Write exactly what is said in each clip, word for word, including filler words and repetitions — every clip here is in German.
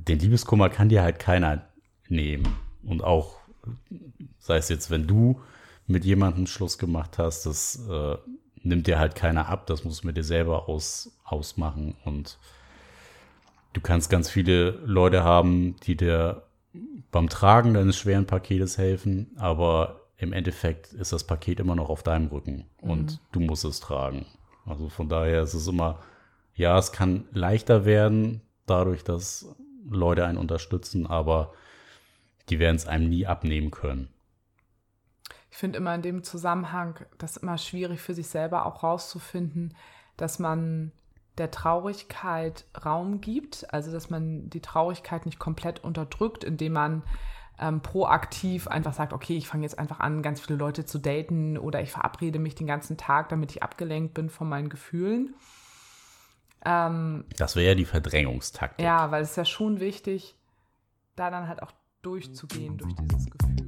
den Liebeskummer kann dir halt keiner nehmen. Und auch, sei es jetzt, wenn du mit jemandem Schluss gemacht hast, das äh, nimmt dir halt keiner ab. Das musst du mit dir selber aus, ausmachen. Und du kannst ganz viele Leute haben, die dir beim Tragen deines schweren Paketes helfen, aber im Endeffekt ist das Paket immer noch auf deinem Rücken und mhm. du musst es tragen. Also von daher ist es immer, ja, es kann leichter werden, dadurch, dass Leute einen unterstützen, aber die werden es einem nie abnehmen können. Ich finde immer in dem Zusammenhang das immer schwierig für sich selber auch rauszufinden, dass man der Traurigkeit Raum gibt, also dass man die Traurigkeit nicht komplett unterdrückt, indem man ähm, proaktiv einfach sagt, okay, ich fange jetzt einfach an, ganz viele Leute zu daten oder ich verabrede mich den ganzen Tag, damit ich abgelenkt bin von meinen Gefühlen. Ähm, das wäre ja die Verdrängungstaktik. Ja, weil es ist ja schon wichtig, da dann halt auch durchzugehen durch dieses Gefühl.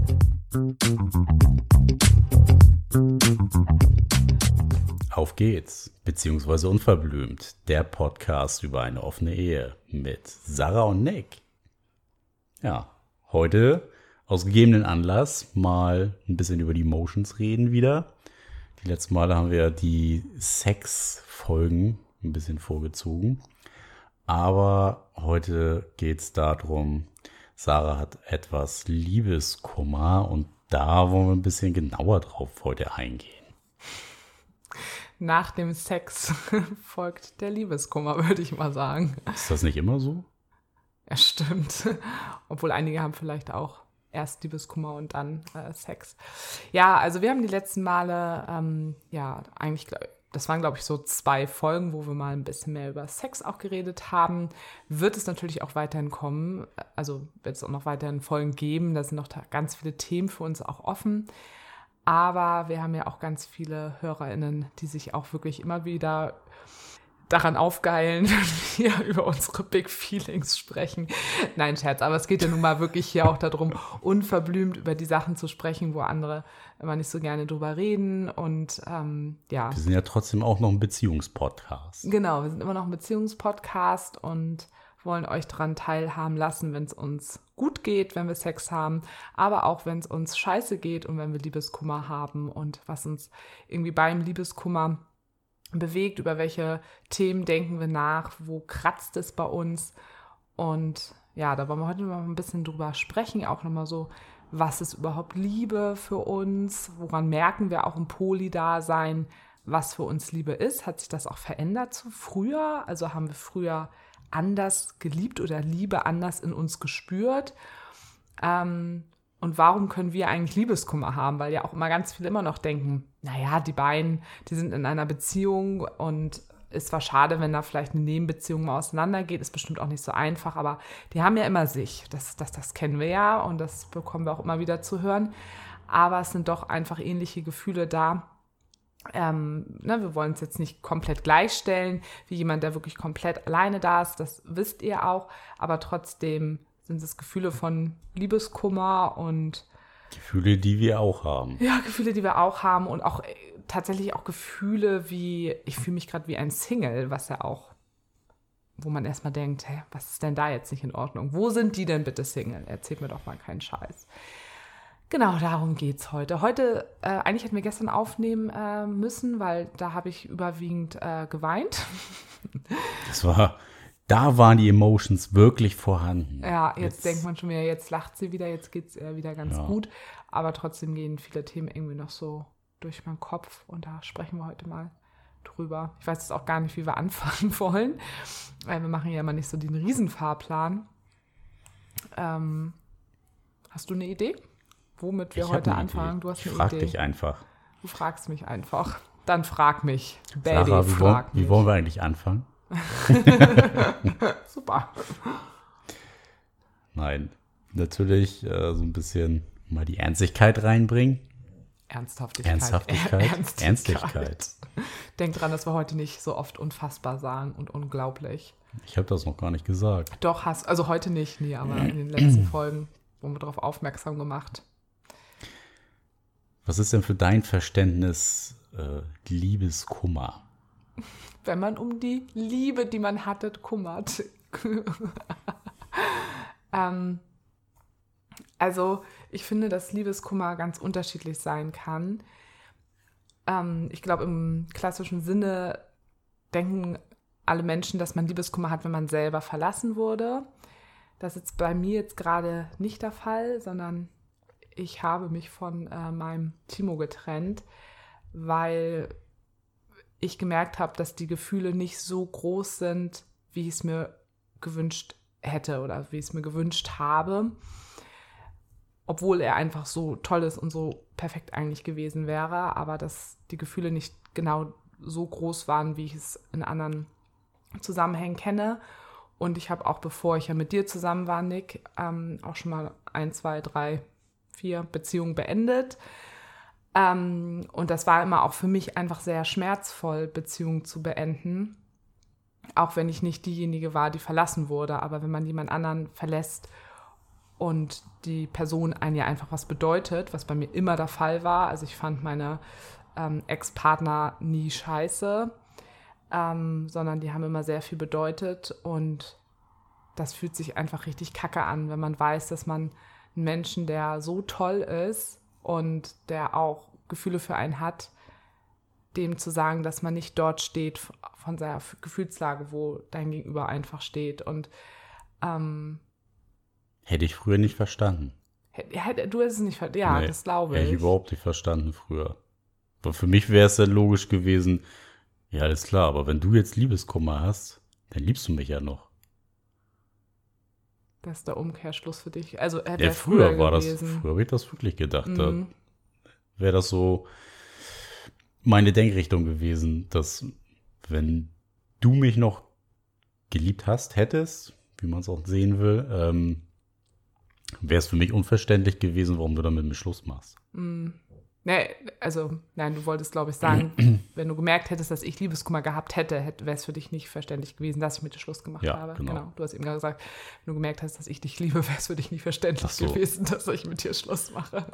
Auf geht's, beziehungsweise unverblümt, der Podcast über eine offene Ehe mit Sarah und Nick. Ja, heute aus gegebenen Anlass mal ein bisschen über die Emotions reden wieder. Die letzten Male haben wir die Sex-Folgen ein bisschen vorgezogen. Aber heute geht's darum, Sarah hat etwas Liebeskummer und da wollen wir ein bisschen genauer drauf heute eingehen. Nach dem Sex folgt der Liebeskummer, würde ich mal sagen. Ist das nicht immer so? Ja, stimmt. Obwohl einige haben vielleicht auch erst Liebeskummer und dann äh, Sex. Ja, also wir haben die letzten Male, ähm, ja, eigentlich, das waren, glaube ich, so zwei Folgen, wo wir mal ein bisschen mehr über Sex auch geredet haben. Wird es natürlich auch weiterhin kommen. Also wird es auch noch weiterhin Folgen geben. Da sind noch ganz viele Themen für uns auch offen. Aber wir haben ja auch ganz viele HörerInnen, die sich auch wirklich immer wieder daran aufgeilen, wenn wir über unsere Big Feelings sprechen. Nein, Scherz, aber es geht ja nun mal wirklich hier auch darum, unverblümt über die Sachen zu sprechen, wo andere immer nicht so gerne drüber reden. Und ähm, ja. Wir sind ja trotzdem auch noch ein Beziehungspodcast. Genau, wir sind immer noch ein Beziehungspodcast und wollen euch daran teilhaben lassen, wenn es uns gut geht, wenn wir Sex haben, aber auch wenn es uns scheiße geht und wenn wir Liebeskummer haben und was uns irgendwie beim Liebeskummer bewegt, über welche Themen denken wir nach, wo kratzt es bei uns. Und ja, da wollen wir heute mal ein bisschen drüber sprechen, auch nochmal so, was ist überhaupt Liebe für uns, woran merken wir auch im Poly-Dasein, was für uns Liebe ist. Hat sich das auch verändert zu früher? Also haben wir früher anders geliebt oder Liebe anders in uns gespürt? Ähm, und warum können wir eigentlich Liebeskummer haben? Weil ja auch immer ganz viele immer noch denken, naja, die beiden, die sind in einer Beziehung und ist zwar schade, wenn da vielleicht eine Nebenbeziehung mal auseinandergeht, ist bestimmt auch nicht so einfach, aber die haben ja immer sich. Das, das, das kennen wir ja und das bekommen wir auch immer wieder zu hören. Aber es sind doch einfach ähnliche Gefühle da. Ähm, ne, wir wollen es jetzt nicht komplett gleichstellen, wie jemand, der wirklich komplett alleine da ist, das wisst ihr auch, aber trotzdem sind es Gefühle von Liebeskummer und Gefühle, die wir auch haben. Ja, Gefühle, die wir auch haben und auch äh, tatsächlich auch Gefühle wie, ich fühle mich gerade wie ein Single, was ja auch, wo man erstmal denkt, hä, was ist denn da jetzt nicht in Ordnung? Wo sind die denn bitte Single? Erzählt mir doch mal keinen Scheiß. Genau, darum geht's heute. Heute, äh, eigentlich hätten wir gestern aufnehmen äh, müssen, weil da habe ich überwiegend äh, geweint. Das war, da waren die Emotions wirklich vorhanden. Ja, jetzt, jetzt denkt man schon wieder, jetzt lacht sie wieder, jetzt geht's äh, wieder ganz ja. gut. Aber trotzdem gehen viele Themen irgendwie noch so durch meinen Kopf und da sprechen wir heute mal drüber. Ich weiß jetzt auch gar nicht, wie wir anfangen wollen. Weil wir machen ja immer nicht so den Riesenfahrplan. Ähm, hast du eine Idee? Womit wir ich heute anfangen. Idee. Du hast ich eine frag Idee. dich einfach. Du fragst mich einfach. Dann frag mich. Baby, Sarah, wie, frag wollen, mich. wie wollen wir eigentlich anfangen? Super. Nein, natürlich äh, so ein bisschen mal die Ernstigkeit reinbringen. Ernsthaftigkeit. Ernsthaftigkeit. Ernstigkeit. Ernstlichkeit. Denk dran, dass wir heute nicht so oft unfassbar sagen und unglaublich. Ich habe das noch gar nicht gesagt. Doch, hast also heute nicht, nie, aber in den letzten Folgen wurden wir darauf aufmerksam gemacht. Was ist denn für dein Verständnis äh, Liebeskummer? Wenn man um die Liebe, die man hatte, kümmert. Ähm, also ich finde, dass Liebeskummer ganz unterschiedlich sein kann. Ähm, ich glaube, im klassischen Sinne denken alle Menschen, dass man Liebeskummer hat, wenn man selber verlassen wurde. Das ist jetzt bei mir jetzt gerade nicht der Fall, sondern ich habe mich von äh, meinem Timo getrennt, weil ich gemerkt habe, dass die Gefühle nicht so groß sind, wie ich es mir gewünscht hätte oder wie ich es mir gewünscht habe. Obwohl er einfach so toll ist und so perfekt eigentlich gewesen wäre, aber dass die Gefühle nicht genau so groß waren, wie ich es in anderen Zusammenhängen kenne. Und ich habe auch, bevor ich ja mit dir zusammen war, Nick, ähm, auch schon mal ein, zwei, drei, vier Beziehungen beendet. Ähm, und das war immer auch für mich einfach sehr schmerzvoll, Beziehungen zu beenden. Auch wenn ich nicht diejenige war, die verlassen wurde. Aber wenn man jemand anderen verlässt und die Person einem ja einfach was bedeutet, was bei mir immer der Fall war. Also ich fand meine ähm, Ex-Partner nie scheiße, ähm, sondern die haben immer sehr viel bedeutet. Und das fühlt sich einfach richtig kacke an, wenn man weiß, dass man einen Menschen, der so toll ist und der auch Gefühle für einen hat, dem zu sagen, dass man nicht dort steht von seiner Gefühlslage, wo dein Gegenüber einfach steht. Und ähm, hätte ich früher nicht verstanden. Hätte, du hast es nicht verstanden. Ja, nee, das glaube ich. Hätte ich überhaupt nicht verstanden früher. Aber für mich wäre es dann logisch gewesen, ja, alles klar, aber wenn du jetzt Liebeskummer hast, dann liebst du mich ja noch. Das ist der Umkehrschluss für dich. Also hätte ja, er früher, früher war gewesen. das, früher habe ich das wirklich gedacht. Mhm. Da wäre das so meine Denkrichtung gewesen, dass wenn du mich noch geliebt hast, hättest, wie man es auch sehen will, ähm, wäre es für mich unverständlich gewesen, warum du dann mit mir Schluss machst. Mm. Nee, also, nein, du wolltest, glaube ich, sagen, wenn du gemerkt hättest, dass ich Liebeskummer gehabt hätte, hätte wäre es für dich nicht verständlich gewesen, dass ich mit dir Schluss gemacht ja, habe. Genau. genau. Du hast eben gerade gesagt, wenn du gemerkt hast, dass ich dich liebe, wäre es für dich nicht verständlich so. gewesen, dass ich mit dir Schluss mache.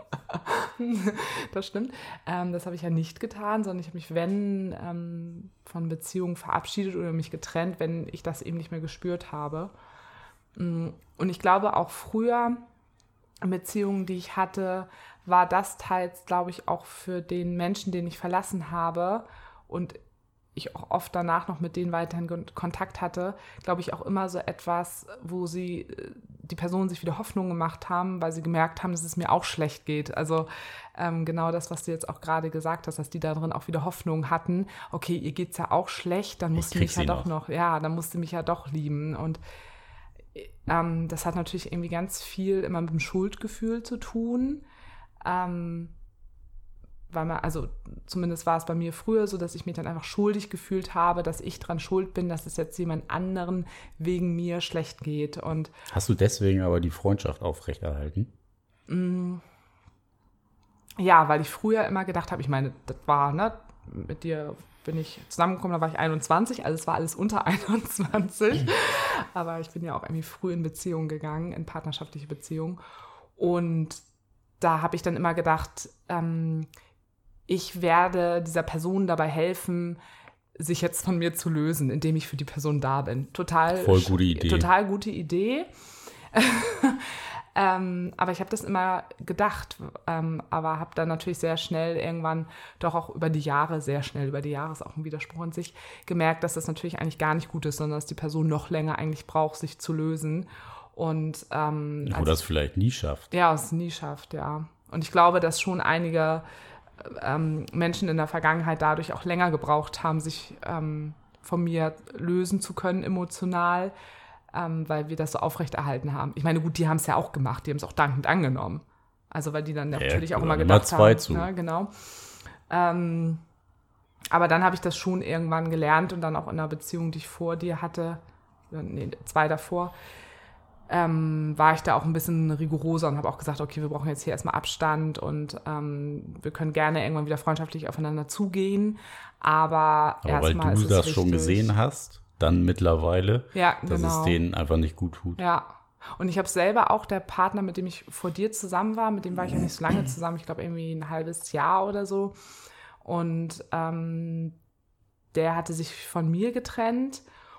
Das stimmt. Ähm, das habe ich ja nicht getan, sondern ich habe mich, wenn, ähm, von Beziehungen verabschiedet oder mich getrennt, wenn ich das eben nicht mehr gespürt habe. Und ich glaube, auch früher Beziehungen, die ich hatte, war das teils, glaube ich, auch für den Menschen, den ich verlassen habe und ich auch oft danach noch mit denen weiterhin Kontakt hatte, glaube ich, auch immer so etwas, wo sie, die Personen sich wieder Hoffnung gemacht haben, weil sie gemerkt haben, dass es mir auch schlecht geht. Also ähm, genau das, was du jetzt auch gerade gesagt hast, dass die da drin auch wieder Hoffnung hatten. Okay, ihr geht's ja auch schlecht, dann musst du mich ja doch noch, ja, dann musst du mich ja doch lieben. Und ähm, das hat natürlich irgendwie ganz viel immer mit dem Schuldgefühl zu tun. Ähm, weil man, also zumindest war es bei mir früher so, dass ich mich dann einfach schuldig gefühlt habe, dass ich dran schuld bin, dass es jetzt jemand anderen wegen mir schlecht geht. Und hast du deswegen aber die Freundschaft aufrechterhalten? Mh, ja, weil ich früher immer gedacht habe, ich meine, das war, ne, mit dir bin ich zusammengekommen, da war ich einundzwanzig, also es war alles unter einundzwanzig, aber ich bin ja auch irgendwie früh in Beziehungen gegangen, in partnerschaftliche Beziehungen, und da habe ich dann immer gedacht, ähm, ich werde dieser Person dabei helfen, sich jetzt von mir zu lösen, indem ich für die Person da bin. Total, Voll gute Idee. Total gute Idee. ähm, aber ich habe das immer gedacht, ähm, aber habe dann natürlich sehr schnell irgendwann, doch auch über die Jahre, sehr schnell über die Jahre, ist auch ein Widerspruch in sich, gemerkt, dass das natürlich eigentlich gar nicht gut ist, sondern dass die Person noch länger eigentlich braucht, sich zu lösen. Und, ähm, Wo das vielleicht nie schafft. Ja, es nie schafft, ja. Und ich glaube, dass schon einige ähm, Menschen in der Vergangenheit dadurch auch länger gebraucht haben, sich ähm, von mir lösen zu können emotional, ähm, weil wir das so aufrechterhalten haben. Ich meine, gut, die haben es ja auch gemacht, die haben es auch dankend angenommen. Also weil die dann ja, natürlich auch immer gedacht zwei haben. Zu. Ja, genau. Ähm, aber dann habe ich das schon irgendwann gelernt und dann auch in einer Beziehung, die ich vor dir hatte, nee, zwei davor, Ähm, war ich da auch ein bisschen rigoroser und habe auch gesagt, okay, wir brauchen jetzt hier erstmal Abstand und ähm, wir können gerne irgendwann wieder freundschaftlich aufeinander zugehen, aber, aber erstmal weil ist du es das wichtig. schon gesehen hast, dann mittlerweile, ja, dass genau. es denen einfach nicht gut tut. Ja, und ich habe selber auch, der Partner, mit dem ich vor dir zusammen war, mit dem war ich ja nicht so lange zusammen, ich glaube irgendwie ein halbes Jahr oder so, und ähm, der hatte sich von mir getrennt.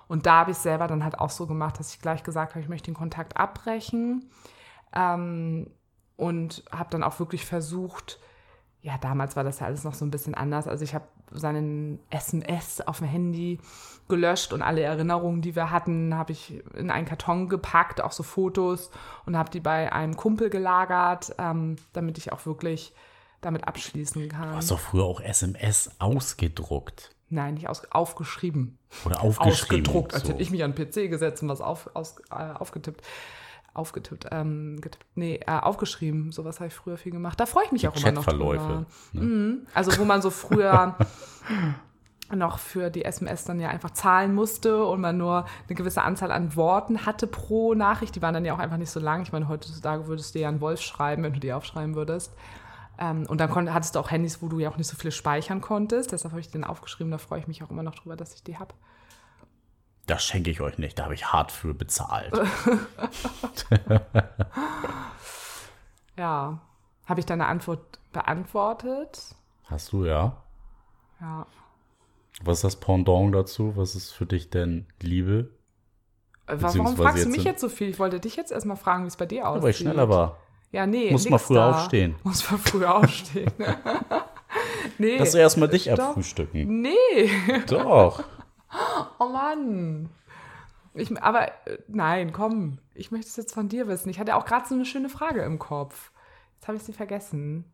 Und da habe ich selber dann halt auch so gemacht, dass ich gleich gesagt habe, ich möchte den Kontakt abbrechen. Ähm, und habe dann auch wirklich versucht, ja, damals war das ja alles noch so ein bisschen anders. Also ich habe seinen S M S auf dem Handy gelöscht und alle Erinnerungen, die wir hatten, habe ich in einen Karton gepackt, auch so Fotos, und habe die bei einem Kumpel gelagert, ähm, damit ich auch wirklich damit abschließen kann. Du hast doch früher auch S M S ausgedruckt. Nein, nicht aus, aufgeschrieben. Oder aufgeschrieben. Ausgedruckt, als so. hätte ich mich an den P C gesetzt und was auf, aus, äh, aufgetippt. Aufgetippt, ähm, getippt, nee, äh, aufgeschrieben. Sowas habe ich früher viel gemacht. Da freue ich mich Die auch immer noch drüber. Chatverläufe. Ne? Mhm. Also wo man so früher noch für die S M S dann ja einfach zahlen musste und man nur eine gewisse Anzahl an Worten hatte pro Nachricht. Die waren dann ja auch einfach nicht so lang. Ich meine, heutzutage würdest du ja einen Wolf schreiben, wenn du die aufschreiben würdest. Ähm, und dann kon- hattest du auch Handys, wo du ja auch nicht so viel speichern konntest. Deshalb habe ich den aufgeschrieben. Da freue ich mich auch immer noch drüber, dass ich die habe. Das schenke ich euch nicht, da habe ich hart für bezahlt. Ja. Habe ich deine Antwort beantwortet? Hast du, ja. Ja. Was ist das Pendant dazu? Was ist für dich denn Liebe? Äh, Warum fragst du mich jetzt so viel? Ich wollte dich jetzt erstmal fragen, wie es bei dir aussieht. Ja, weil ich schneller war. Ja, nee. Muss mal früher da. aufstehen. Muss mal früher aufstehen. Nee. Lass erstmal dich Stopp. abfrühstücken. Nee. Doch. Oh Mann. Ich, aber äh, nein, komm. Ich möchte es jetzt von dir wissen. Ich hatte auch gerade so eine schöne Frage im Kopf. Jetzt habe ich sie vergessen.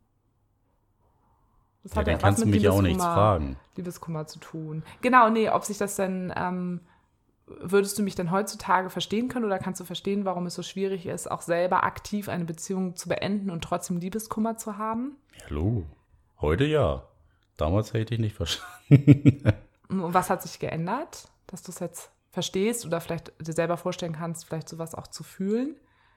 Das Ja, hat dann ja was kannst du mit mich ja auch Liebeskummer- nichts fragen. Liebeskummer zu tun. Genau, nee, ob sich das denn, ähm, würdest du mich denn heutzutage verstehen können oder kannst du verstehen, warum es so schwierig ist, auch selber aktiv eine Beziehung zu beenden und trotzdem Liebeskummer zu haben? Hallo. Heute ja. Damals hätte ich nicht verstanden. Und was hat sich geändert, dass du es jetzt verstehst oder vielleicht dir selber vorstellen kannst, vielleicht sowas auch zu fühlen?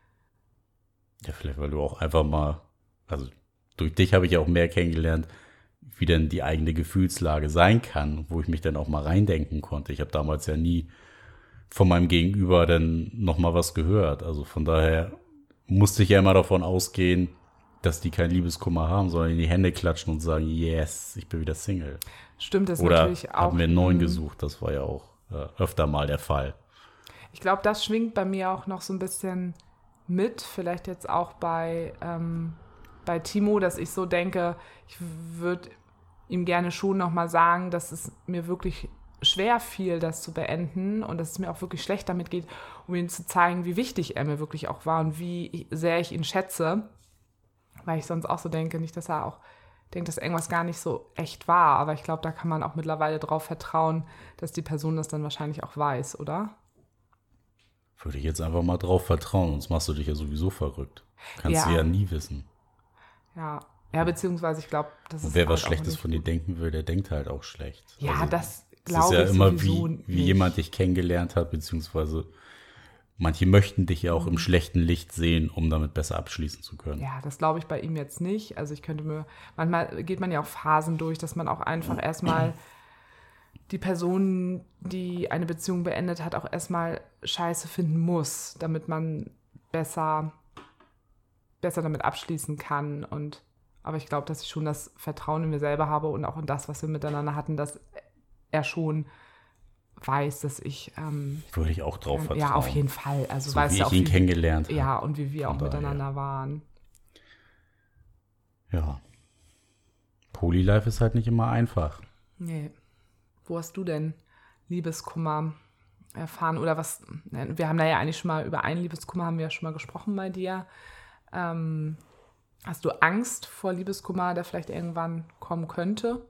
Ja, vielleicht, weil du auch einfach mal, also durch dich habe ich ja auch mehr kennengelernt, wie denn die eigene Gefühlslage sein kann, wo ich mich dann auch mal reindenken konnte. Ich habe damals ja nie von meinem Gegenüber dann nochmal was gehört. Also von daher musste ich ja immer davon ausgehen, dass die keinen Liebeskummer haben, sondern in die Hände klatschen und sagen, yes, ich bin wieder Single. Stimmt, das Oder natürlich auch. haben wir einen neuen mh, gesucht, das war ja auch äh, öfter mal der Fall. Ich glaube, das schwingt bei mir auch noch so ein bisschen mit, vielleicht jetzt auch bei, ähm, bei Timo, dass ich so denke, ich würde ihm gerne schon nochmal sagen, dass es mir wirklich schwer fiel, das zu beenden und dass es mir auch wirklich schlecht damit geht, um ihm zu zeigen, wie wichtig er mir wirklich auch war und wie sehr ich ihn schätze, weil ich sonst auch so denke, nicht, dass er auch denkt, dass irgendwas gar nicht so echt war, aber ich glaube, da kann man auch mittlerweile drauf vertrauen, dass die Person das dann wahrscheinlich auch weiß, oder? Würde ich jetzt einfach mal drauf vertrauen, sonst machst du dich ja sowieso verrückt. Kannst Ja. du ja nie wissen. Ja, ja, beziehungsweise ich glaube, das Und ist wer was halt auch Schlechtes nicht von dir gut. denken will, der denkt halt auch schlecht. Ja, Also, das es glaube ist ja ich immer, sowieso wie, wie nicht. jemand dich kennengelernt hat, beziehungsweise manche möchten dich ja auch im schlechten Licht sehen, um damit besser abschließen zu können. Ja, das glaube ich bei ihm jetzt nicht. Also ich könnte mir, manchmal geht man ja auch Phasen durch, dass man auch einfach erstmal die Person, die eine Beziehung beendet hat, auch erstmal scheiße finden muss, damit man besser, besser damit abschließen kann. Und aber ich glaube, dass ich schon das Vertrauen in mir selber habe und auch in das, was wir miteinander hatten, dass er schon weiß, dass ich ähm, Würde ich auch drauf vertrauen. ja, auf jeden Fall. Also So weißt wie du ich auch, ihn wie, kennengelernt habe. ja, und wie wir auch Von daher. miteinander waren. Ja. Polylife ist halt nicht immer einfach. Nee. Wo hast du denn Liebeskummer erfahren? Oder was? Wir haben da ja eigentlich schon mal über einen Liebeskummer haben wir ja schon mal gesprochen bei dir. Ähm, hast du Angst vor Liebeskummer, der vielleicht irgendwann kommen könnte?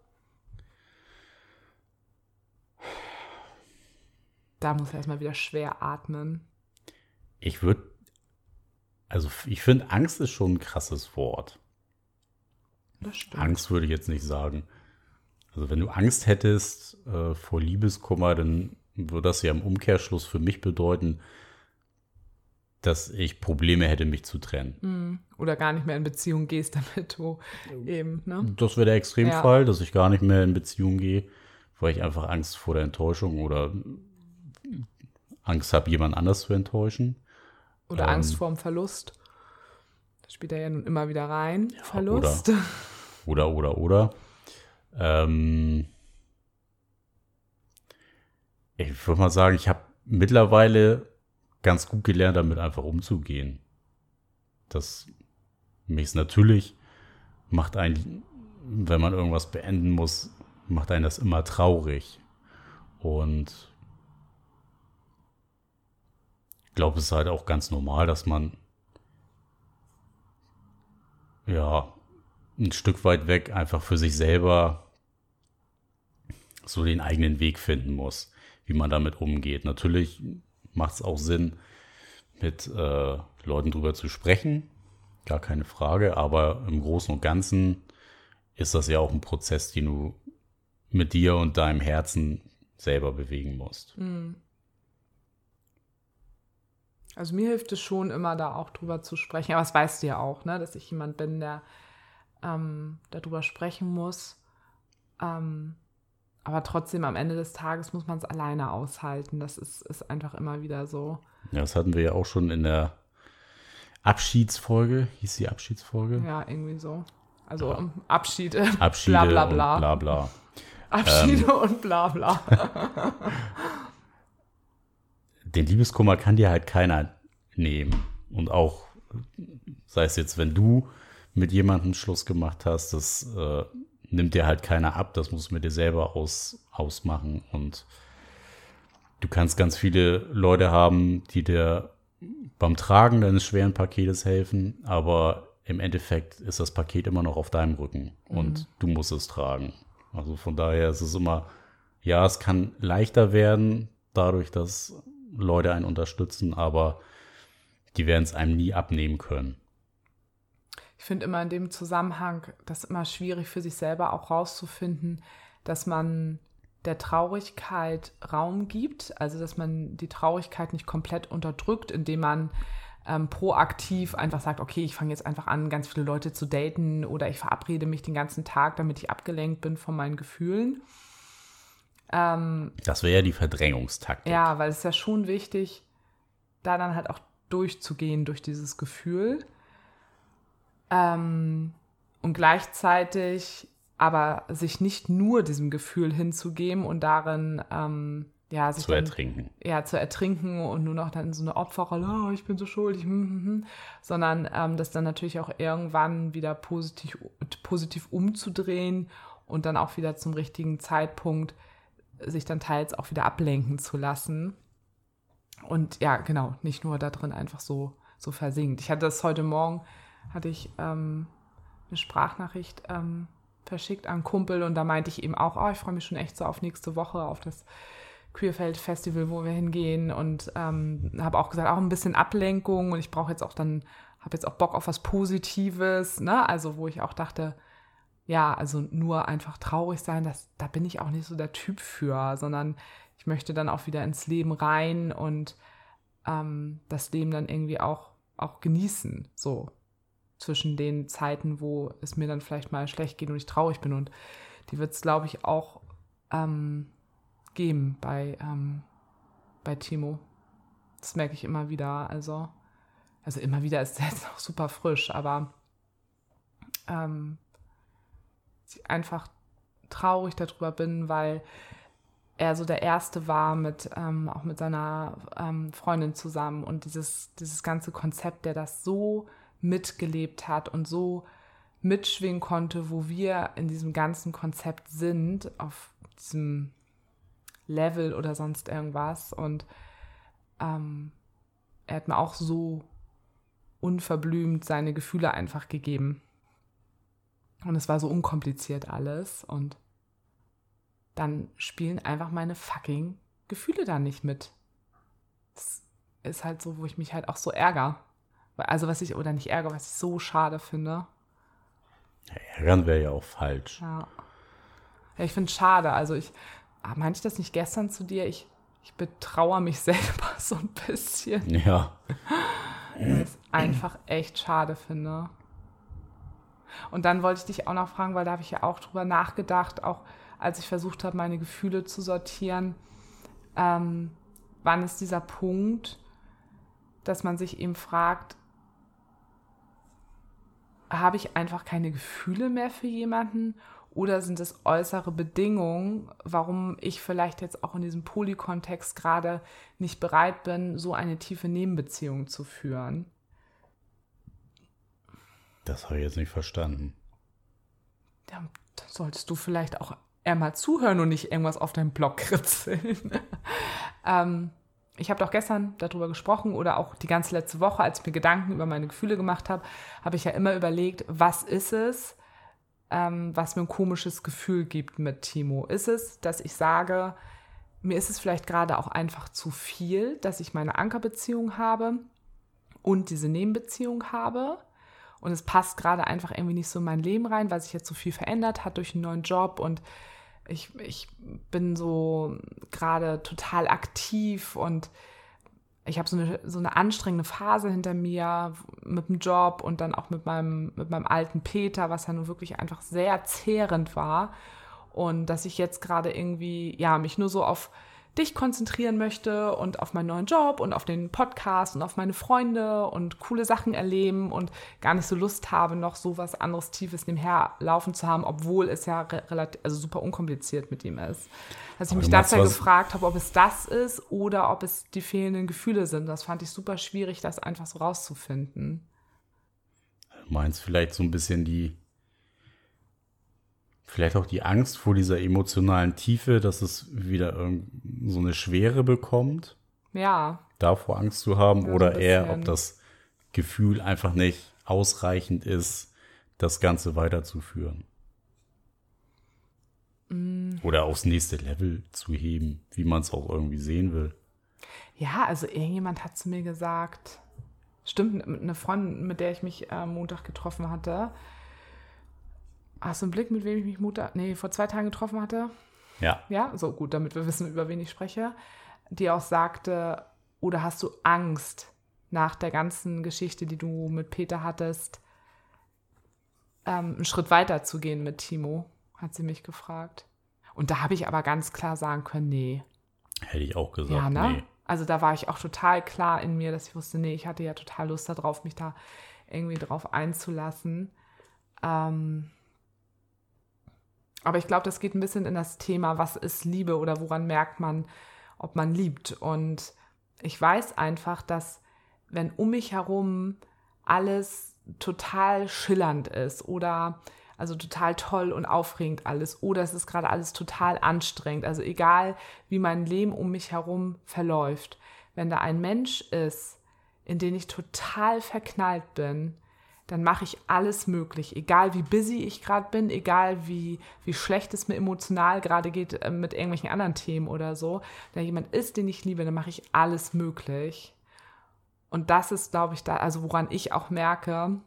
Da muss er erstmal wieder schwer atmen. Ich würde, also ich finde, Angst ist schon ein krasses Wort. Das stimmt. Angst würde ich jetzt nicht sagen. Also wenn du Angst hättest äh, vor Liebeskummer, dann würde das ja im Umkehrschluss für mich bedeuten, dass ich Probleme hätte, mich zu trennen. Oder gar nicht mehr in Beziehung gehst, damit du eben, ne? Das wäre der Extremfall, dass ich gar nicht mehr in Beziehung gehe, weil ich einfach Angst vor der Enttäuschung oder Angst habe, jemand anders zu enttäuschen. Oder Ähm, Angst vorm Verlust. Das spielt er ja nun immer wieder rein. Verlust. Oder, oder, oder. Ähm, Ich würde mal sagen, ich habe mittlerweile ganz gut gelernt, damit einfach umzugehen. Das mich natürlich macht einen, wenn man irgendwas beenden muss, macht einen das immer traurig. Und ich glaube, es ist halt auch ganz normal, dass man ja ein Stück weit weg einfach für sich selber so den eigenen Weg finden muss, wie man damit umgeht. Natürlich macht es auch Sinn, mit äh, Leuten drüber zu sprechen, gar keine Frage, aber im Großen und Ganzen ist das ja auch ein Prozess, den du mit dir und deinem Herzen selber bewegen musst. Also mir hilft es schon immer, da auch drüber zu sprechen. Aber das weißt du ja auch, ne? Dass ich jemand bin, der ähm, darüber sprechen muss. Ähm, aber trotzdem, am Ende des Tages muss man es alleine aushalten. Das ist, ist einfach immer wieder so. Ja, das hatten wir ja auch schon in der Abschiedsfolge. Hieß die Abschiedsfolge? Ja, irgendwie so. Also ja. Abschiede, Abschiede bla bla bla. Und bla bla. Abschiede ähm, und bla bla. Den Liebeskummer kann dir halt keiner nehmen. Und auch, sei es jetzt, wenn du mit jemandem Schluss gemacht hast, das äh, nimmt dir halt keiner ab. Das musst du mit dir selber aus, ausmachen. Und du kannst ganz viele Leute haben, die dir beim Tragen deines schweren Paketes helfen, aber im Endeffekt ist das Paket immer noch auf deinem Rücken und mhm. du musst es tragen. Also von daher ist es immer, ja, es kann leichter werden, dadurch, dass Leute einen unterstützen, aber die werden es einem nie abnehmen können. Ich finde immer in dem Zusammenhang das immer schwierig für sich selber auch rauszufinden, dass man der Traurigkeit Raum gibt, also dass man die Traurigkeit nicht komplett unterdrückt, indem man ähm, proaktiv einfach sagt, okay, ich fange jetzt einfach an, ganz viele Leute zu daten oder ich verabrede mich den ganzen Tag, damit ich abgelenkt bin von meinen Gefühlen. Ähm, das wäre ja die Verdrängungstaktik. Ja, weil es ist ja schon wichtig, da dann halt auch durchzugehen durch dieses Gefühl. Ähm, und gleichzeitig aber sich nicht nur diesem Gefühl hinzugeben und darin ähm, ja, sich zu dann, ertrinken. Ja, zu ertrinken und nur noch dann so eine Opferrolle, oh, ich bin so schuldig, hm, hm, hm, sondern ähm, das dann natürlich auch irgendwann wieder positiv, positiv umzudrehen und dann auch wieder zum richtigen Zeitpunkt sich dann teils auch wieder ablenken zu lassen. Und ja, genau, nicht nur da drin einfach so, so versinkt. Ich hatte das heute Morgen, hatte ich ähm, eine Sprachnachricht ähm, verschickt an einen Kumpel und da meinte ich eben auch, oh, ich freue mich schon echt so auf nächste Woche, auf das Queerfeld-Festival, wo wir hingehen und ähm, habe auch gesagt, auch ein bisschen Ablenkung und ich brauche jetzt auch dann, habe jetzt auch Bock auf was Positives, ne? Also wo ich auch dachte, ja, also nur einfach traurig sein, das, da bin ich auch nicht so der Typ für, sondern ich möchte dann auch wieder ins Leben rein und ähm, das Leben dann irgendwie auch, auch genießen, so zwischen den Zeiten, wo es mir dann vielleicht mal schlecht geht und ich traurig bin. Und die wird es, glaube ich, auch ähm, geben bei, ähm, bei Timo. Das merke ich immer wieder. Also, also immer wieder ist der jetzt noch super frisch, aber ähm, ich einfach traurig darüber bin, weil er so der Erste war, mit ähm, auch mit seiner ähm, Freundin zusammen und dieses, dieses ganze Konzept, der das so mitgelebt hat und so mitschwingen konnte, wo wir in diesem ganzen Konzept sind, auf diesem Level oder sonst irgendwas. Und ähm, er hat mir auch so unverblümt seine Gefühle einfach gegeben. Und es war so unkompliziert alles. Und dann spielen einfach meine fucking Gefühle da nicht mit. Das ist halt so, wo ich mich halt auch so ärgere. Also was ich, oder nicht ärgere, was ich so schade finde. Ja, ärgern wäre ja auch falsch. Ja, ja ich finde es schade. Also ich, meinte ich das nicht gestern zu dir? Ich, ich betrauere mich selber so ein bisschen. Ja. Weil ich es einfach echt schade finde. Und dann wollte ich dich auch noch fragen, weil da habe ich ja auch drüber nachgedacht, auch als ich versucht habe, meine Gefühle zu sortieren, ähm, wann ist dieser Punkt, dass man sich eben fragt, habe ich einfach keine Gefühle mehr für jemanden Oder sind es äußere Bedingungen, warum ich vielleicht jetzt auch in diesem Poly-Kontext gerade nicht bereit bin, so eine tiefe Nebenbeziehung zu führen? Das habe ich jetzt nicht verstanden. Ja, dann solltest du vielleicht auch eher mal zuhören und nicht irgendwas auf deinem Blog kritzeln. ähm, ich habe doch gestern darüber gesprochen oder auch die ganze letzte Woche, als ich mir Gedanken über meine Gefühle gemacht habe, habe ich ja immer überlegt, was ist es, ähm, was mir ein komisches Gefühl gibt mit Timo? Ist es, dass ich sage, mir ist es vielleicht gerade auch einfach zu viel, dass ich meine Ankerbeziehung habe und diese Nebenbeziehung habe? Und es passt gerade einfach irgendwie nicht so in mein Leben rein, weil sich jetzt so viel verändert hat durch einen neuen Job und ich, ich bin so gerade total aktiv und ich habe so eine, so eine anstrengende Phase hinter mir mit dem Job und dann auch mit meinem, mit meinem alten Peter, was ja nun wirklich einfach sehr zehrend war. Und dass ich jetzt gerade irgendwie, ja, mich nur so auf dich konzentrieren möchte und auf meinen neuen Job und auf den Podcast und auf meine Freunde und coole Sachen erleben und gar nicht so Lust habe, noch so was anderes Tiefes nebenher laufen zu haben, obwohl es ja re- relativ, also super unkompliziert mit ihm ist. Dass ich mich dafür gefragt habe, ob es das ist oder ob es die fehlenden Gefühle sind. Das fand ich super schwierig, das einfach so rauszufinden. Du meinst vielleicht so ein bisschen die Vielleicht auch die Angst vor dieser emotionalen Tiefe, dass es wieder irgend so eine Schwere bekommt. Ja. Davor Angst zu haben. Ja, oder so ein eher, bisschen. ob das Gefühl einfach nicht ausreichend ist, das Ganze weiterzuführen. Mm. Oder aufs nächste Level zu heben, wie man es auch irgendwie sehen will. Ja, also irgendjemand hat zu mir gesagt, stimmt, eine Freundin, mit der ich mich am Montag getroffen hatte. Hast du einen Blick, mit wem ich mich Montag, nee, vor zwei Tagen getroffen hatte? Ja. Ja, so gut, damit wir wissen, über wen ich spreche. Die auch sagte, oder hast du Angst nach der ganzen Geschichte, die du mit Peter hattest, ähm, einen Schritt weiter zu gehen mit Timo? Hat sie mich gefragt. Und da habe ich aber ganz klar sagen können, nee. Hätte ich auch gesagt, Ja, ne? nee. Also da war ich auch total klar in mir, dass ich wusste, nee, ich hatte ja total Lust darauf, mich da irgendwie drauf einzulassen. Ähm, aber ich glaube, das geht ein bisschen in das Thema, was ist Liebe oder woran merkt man, ob man liebt. Und ich weiß einfach, dass wenn um mich herum alles total schillernd ist oder also total toll und aufregend alles oder es ist gerade alles total anstrengend, also egal, wie mein Leben um mich herum verläuft, wenn da ein Mensch ist, in den ich total verknallt bin, dann mache ich alles möglich, egal wie busy ich gerade bin, egal wie, wie schlecht es mir emotional gerade geht äh, mit irgendwelchen anderen Themen oder so. Wenn da jemand ist, den ich liebe, dann mache ich alles möglich. Und das ist, glaube ich, da, also woran ich auch merke,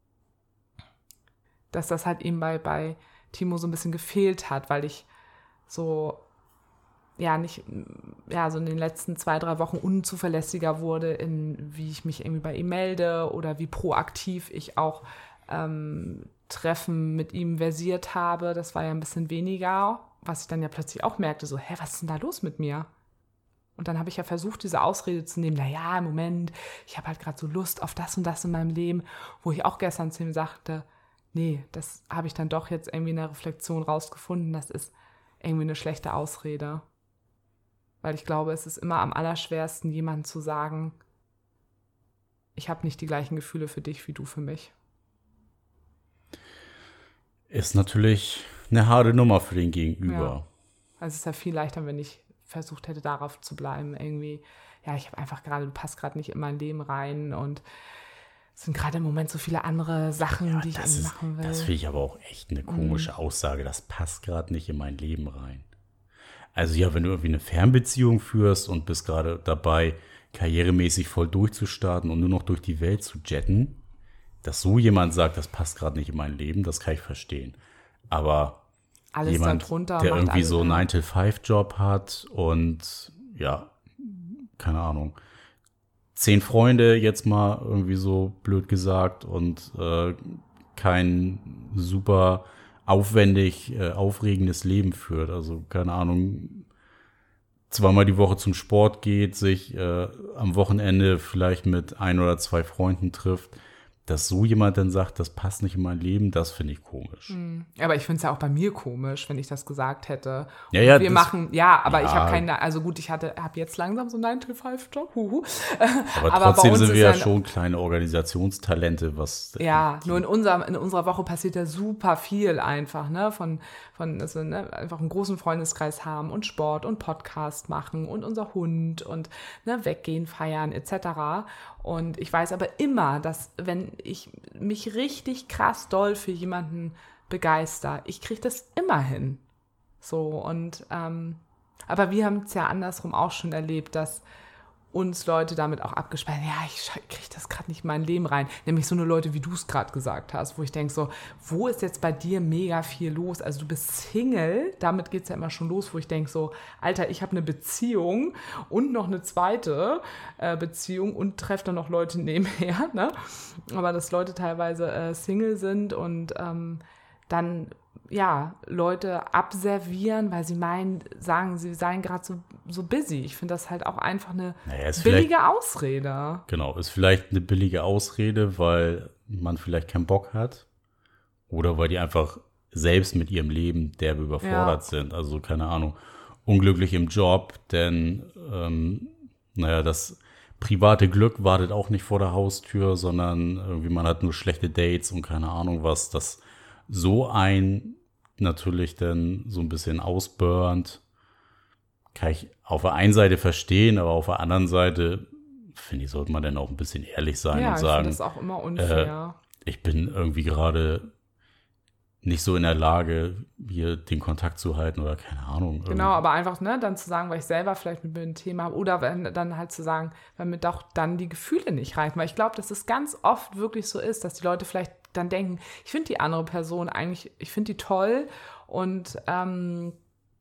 dass das halt eben bei, bei Timo so ein bisschen gefehlt hat, weil ich so, ja, nicht, ja, so in den letzten zwei, drei Wochen unzuverlässiger wurde, in wie ich mich irgendwie bei ihm melde oder wie proaktiv ich auch ähm, Treffen mit ihm versiert habe. Das war ja ein bisschen weniger, was ich dann ja plötzlich auch merkte, so, hä, was ist denn da los mit mir? Und dann habe ich ja versucht, diese Ausrede zu nehmen, naja, im Moment, ich habe halt gerade so Lust auf das und das in meinem Leben, wo ich auch gestern zu ihm sagte, nee, das habe ich dann doch jetzt irgendwie in der Reflexion rausgefunden, das ist irgendwie eine schlechte Ausrede. Weil ich glaube, es ist immer am allerschwersten, jemandem zu sagen, ich habe nicht die gleichen Gefühle für dich wie du für mich. Ist natürlich eine harte Nummer für den Gegenüber. Ja. Also es ist ja viel leichter, wenn ich versucht hätte, darauf zu bleiben. Irgendwie, ja, ich habe einfach gerade, du passt gerade nicht in mein Leben rein und es sind gerade im Moment so viele andere Sachen, Ja, die ich das irgendwie ist, machen will. Das finde ich aber auch echt eine komische Aussage. Das passt gerade nicht in mein Leben rein. Also ja, wenn du irgendwie eine Fernbeziehung führst und bist gerade dabei, karrieremäßig voll durchzustarten und nur noch durch die Welt zu jetten, dass so jemand sagt, das passt gerade nicht in mein Leben, das kann ich verstehen. Aber alles jemand, darunter der macht irgendwie alles, so einen ja. nine to five Job hat und ja, keine Ahnung, zehn Freunde jetzt mal irgendwie so blöd gesagt und äh, kein super aufwendig, äh, aufregendes Leben führt. Also, keine Ahnung, zweimal die Woche zum Sport geht, sich äh, am Wochenende vielleicht mit ein oder zwei Freunden trifft. dass so jemand dann sagt, das passt nicht in mein Leben, das finde ich komisch. Aber ich finde es ja auch bei mir komisch, wenn ich das gesagt hätte. Ja, ja, wir das- machen, ja, aber ja. ich habe keine, also gut, ich hatte, habe jetzt langsam so einen nine to five Job, huhu. Aber, Aber bei trotzdem uns sind ist wir ja ja- schon kleine Organisationstalente, was Ja, nur in unserem, in unserer Woche passiert ja super viel einfach, ne, von, von, also, ne, einfach einen großen Freundeskreis haben und Sport und Podcast machen und unser Hund und, ne, weggehen, feiern, et cetera. Und ich weiß aber immer, dass wenn ich mich richtig krass doll für jemanden begeister, ich kriege das immer hin. So, und, ähm, aber wir haben es ja andersrum auch schon erlebt, dass uns Leute damit auch abgespeist, ja, ich kriege das gerade nicht in mein Leben rein. Nämlich so eine Leute, wie du es gerade gesagt hast, wo ich denke so, wo ist jetzt bei dir mega viel los? Also du bist Single, damit geht es ja immer schon los, wo ich denke so, Alter, ich habe eine Beziehung und noch eine zweite äh, Beziehung und treffe dann noch Leute nebenher, ne? Aber dass Leute teilweise äh, Single sind und ähm, dann ja, Leute abservieren, weil sie meinen, sagen, sie seien gerade so, so busy. Ich finde das halt auch einfach eine Naja, ist billige Ausrede. Genau, ist vielleicht eine billige Ausrede, weil man vielleicht keinen Bock hat oder weil die einfach selbst mit ihrem Leben derbe überfordert Ja. sind. Also keine Ahnung, unglücklich im Job, denn ähm, naja, das private Glück wartet auch nicht vor der Haustür, sondern irgendwie man hat nur schlechte Dates und keine Ahnung was, das so ein natürlich dann so ein bisschen ausburnt, kann ich auf der einen Seite verstehen, aber auf der anderen Seite, finde ich, sollte man dann auch ein bisschen ehrlich sein Ja, und ich finde sagen, das auch immer unfair. ich bin irgendwie gerade nicht so in der Lage, hier den Kontakt zu halten oder keine Ahnung. Genau, aber einfach, ne, dann zu sagen, weil ich selber vielleicht mit mir ein Thema habe oder wenn, dann halt zu sagen, weil mir doch dann die Gefühle nicht reichen. Weil ich glaube, dass es ganz oft wirklich so ist, dass die Leute vielleicht dann denken, ich finde die andere Person eigentlich, ich finde die toll und, ähm,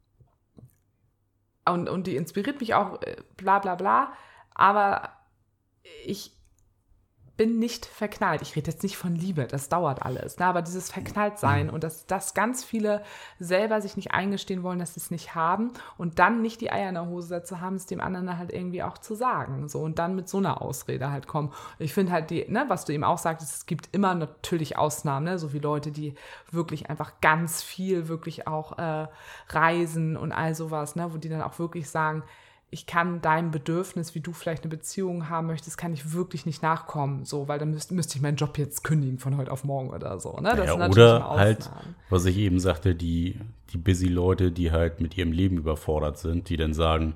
und, und die inspiriert mich auch, äh, bla bla bla, aber ich bin nicht verknallt. Ich rede jetzt nicht von Liebe, das dauert alles. Ne? Aber dieses Verknalltsein und dass, dass ganz viele selber sich nicht eingestehen wollen, dass sie es nicht haben und dann nicht die Eier in der Hose dazu haben, es dem anderen halt irgendwie auch zu sagen. So, und dann mit so einer Ausrede halt kommen. Ich finde halt, die, ne, was du eben auch sagtest, es gibt immer natürlich Ausnahmen, ne? So wie Leute, die wirklich einfach ganz viel wirklich auch äh, reisen und all sowas, ne? Wo die dann auch wirklich sagen, ich kann deinem Bedürfnis, wie du vielleicht eine Beziehung haben möchtest, kann ich wirklich nicht nachkommen, so, weil dann müsste, müsste ich meinen Job jetzt kündigen von heute auf morgen oder so. Ne? Das ja, sind natürlich oder halt, Ausnahmen. was ich eben sagte, die, die busy Leute, die halt mit ihrem Leben überfordert sind, die dann sagen,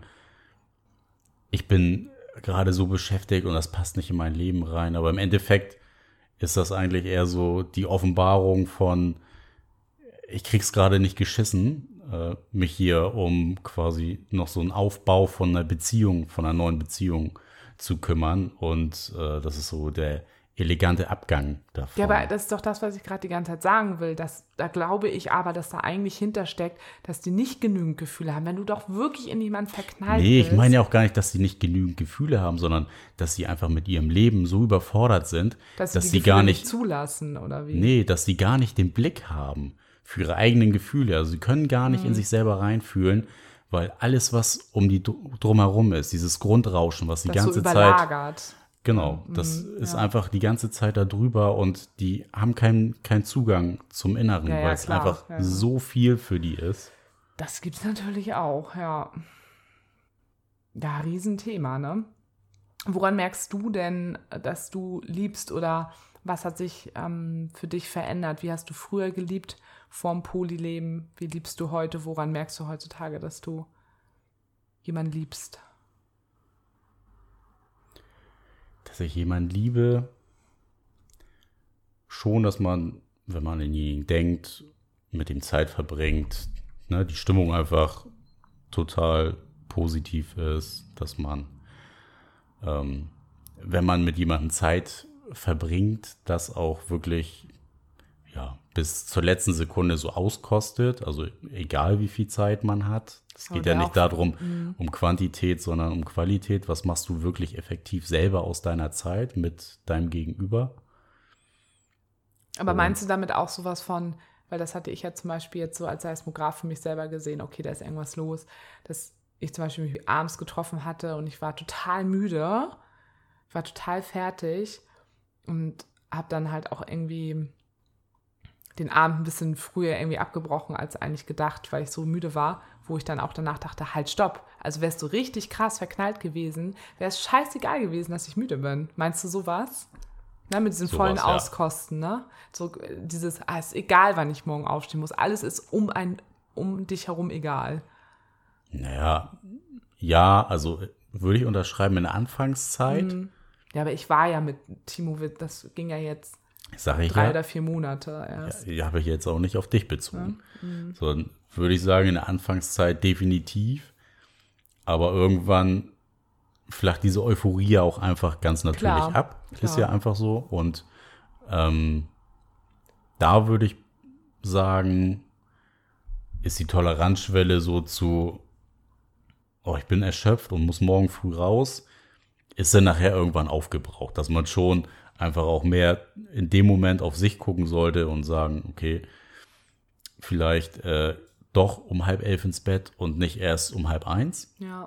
ich bin gerade so beschäftigt und das passt nicht in mein Leben rein. Aber im Endeffekt ist das eigentlich eher so die Offenbarung von, ich krieg's gerade nicht geschissen, äh, mich hier um quasi noch so einen Aufbau von einer Beziehung, von einer neuen Beziehung zu kümmern. Und äh, das ist so der elegante Abgang davon. Ja, aber das ist doch das, was ich gerade die ganze Zeit sagen will. Dass, da glaube ich aber, dass da eigentlich hintersteckt, dass die nicht genügend Gefühle haben. Wenn du doch wirklich in jemanden verknallt Nee, bist. ich meine ja auch gar nicht, dass sie nicht genügend Gefühle haben, sondern dass sie einfach mit ihrem Leben so überfordert sind, dass dass sie, sie die Gefühle gar nicht nicht, zulassen, oder wie? nee, dass sie gar nicht den Blick haben für ihre eigenen Gefühle. Also sie können gar nicht Mhm. in sich selber reinfühlen, weil alles, was um die dr- drumherum ist, dieses Grundrauschen, was die das so ganze Zeit, überlagert. genau, das Mhm, ist ja. einfach die ganze Zeit da drüber und die haben keinen keinen Zugang zum Inneren, Ja, ja, weil es klar, einfach ja. so viel für die ist. Das gibt's natürlich auch, ja. Ja, Riesenthema, ne? Woran merkst du denn, dass du liebst oder was hat sich ähm, für dich verändert? Wie hast du früher geliebt vorm Polyleben? Wie liebst du heute? Woran merkst du heutzutage, dass du jemanden liebst? Dass ich jemanden liebe, schon, dass man, wenn man an denjenigen denkt, mit dem Zeit verbringt, ne, die Stimmung einfach total positiv ist, dass man, ähm, wenn man mit jemandem Zeit verbringt, das auch wirklich ja, bis zur letzten Sekunde so auskostet, also egal wie viel Zeit man hat. Es geht Oder ja nicht auch- darum, um Quantität, sondern um Qualität. Was machst du wirklich effektiv selber aus deiner Zeit mit deinem Gegenüber? Aber meinst du damit auch sowas von, weil das hatte ich ja zum Beispiel jetzt so als Seismograph für mich selber gesehen, okay, da ist irgendwas los, dass ich zum Beispiel mich abends getroffen hatte und ich war total müde, war total fertig und habe dann halt auch irgendwie den Abend ein bisschen früher irgendwie abgebrochen als eigentlich gedacht, weil ich so müde war, wo ich dann auch danach dachte, halt, stopp. Also wärst du richtig krass verknallt gewesen, wäre es scheißegal gewesen, dass ich müde bin. Meinst du sowas? Ne, mit diesem Sowas, vollen ja. Auskosten, ne? So dieses, ah, ist egal, wann ich morgen aufstehen muss. Alles ist um, ein, um dich herum egal. Naja, ja, also würde ich unterschreiben in der Anfangszeit. Mhm. Ja, aber ich war ja mit Timo, das ging ja jetzt Sag ich drei ja, oder vier Monate erst. ja, habe ich jetzt auch nicht auf dich bezogen. Ja. Mhm. So, dann würde ich sagen, in der Anfangszeit definitiv. Aber irgendwann flacht diese Euphorie auch einfach ganz natürlich Klar, ab. klar. Ist ja einfach so. Und ähm, da würde ich sagen, ist die Toleranzschwelle so zu, oh, ich bin erschöpft und muss morgen früh raus, ist dann nachher irgendwann aufgebraucht, dass man schon einfach auch mehr in dem Moment auf sich gucken sollte und sagen, okay, vielleicht äh, doch um halb elf ins Bett und nicht erst um halb eins. Ja.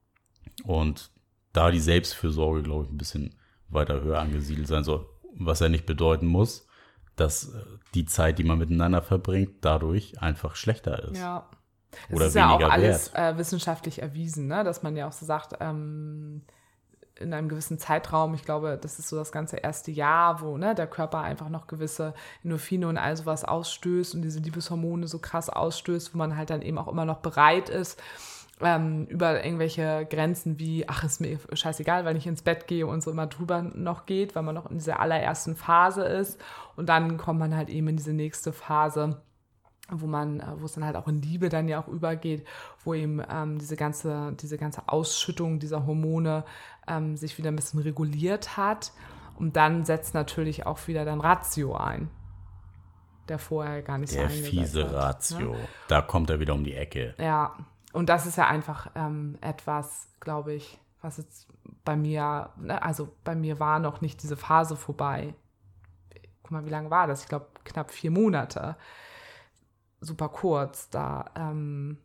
Und da die Selbstfürsorge, glaube ich, ein bisschen weiter höher angesiedelt sein soll, was ja nicht bedeuten muss, dass äh, die Zeit, die man miteinander verbringt, dadurch einfach schlechter ist. Ja. Oder es ist ja auch weniger alles wert. äh, wissenschaftlich erwiesen, ne? Dass man ja auch so sagt, ähm, in einem gewissen Zeitraum, ich glaube, das ist so das ganze erste Jahr, wo ne, der Körper einfach noch gewisse Endorphine und all sowas ausstößt und diese Liebeshormone so krass ausstößt, wo man halt dann eben auch immer noch bereit ist, ähm, über irgendwelche Grenzen wie, ach, ist mir scheißegal, weil ich ins Bett gehe und so immer drüber noch geht, weil man noch in dieser allerersten Phase ist. Und dann kommt man halt eben in diese nächste Phase, wo man, wo es dann halt auch in Liebe dann ja auch übergeht, wo eben ähm, diese ganze, diese ganze Ausschüttung dieser Hormone ähm, sich wieder ein bisschen reguliert hat. Und dann setzt natürlich auch wieder dann Ratio ein, der vorher gar nicht Der so eingesetzt fiese hat, Ratio. ne? Da kommt er wieder um die Ecke. Ja, und das ist ja einfach ähm, etwas, glaube ich, was jetzt bei mir, ne, also bei mir war noch nicht diese Phase vorbei. Guck mal, wie lange war das? Ich glaube, knapp vier Monate. Super kurz, da, ähm,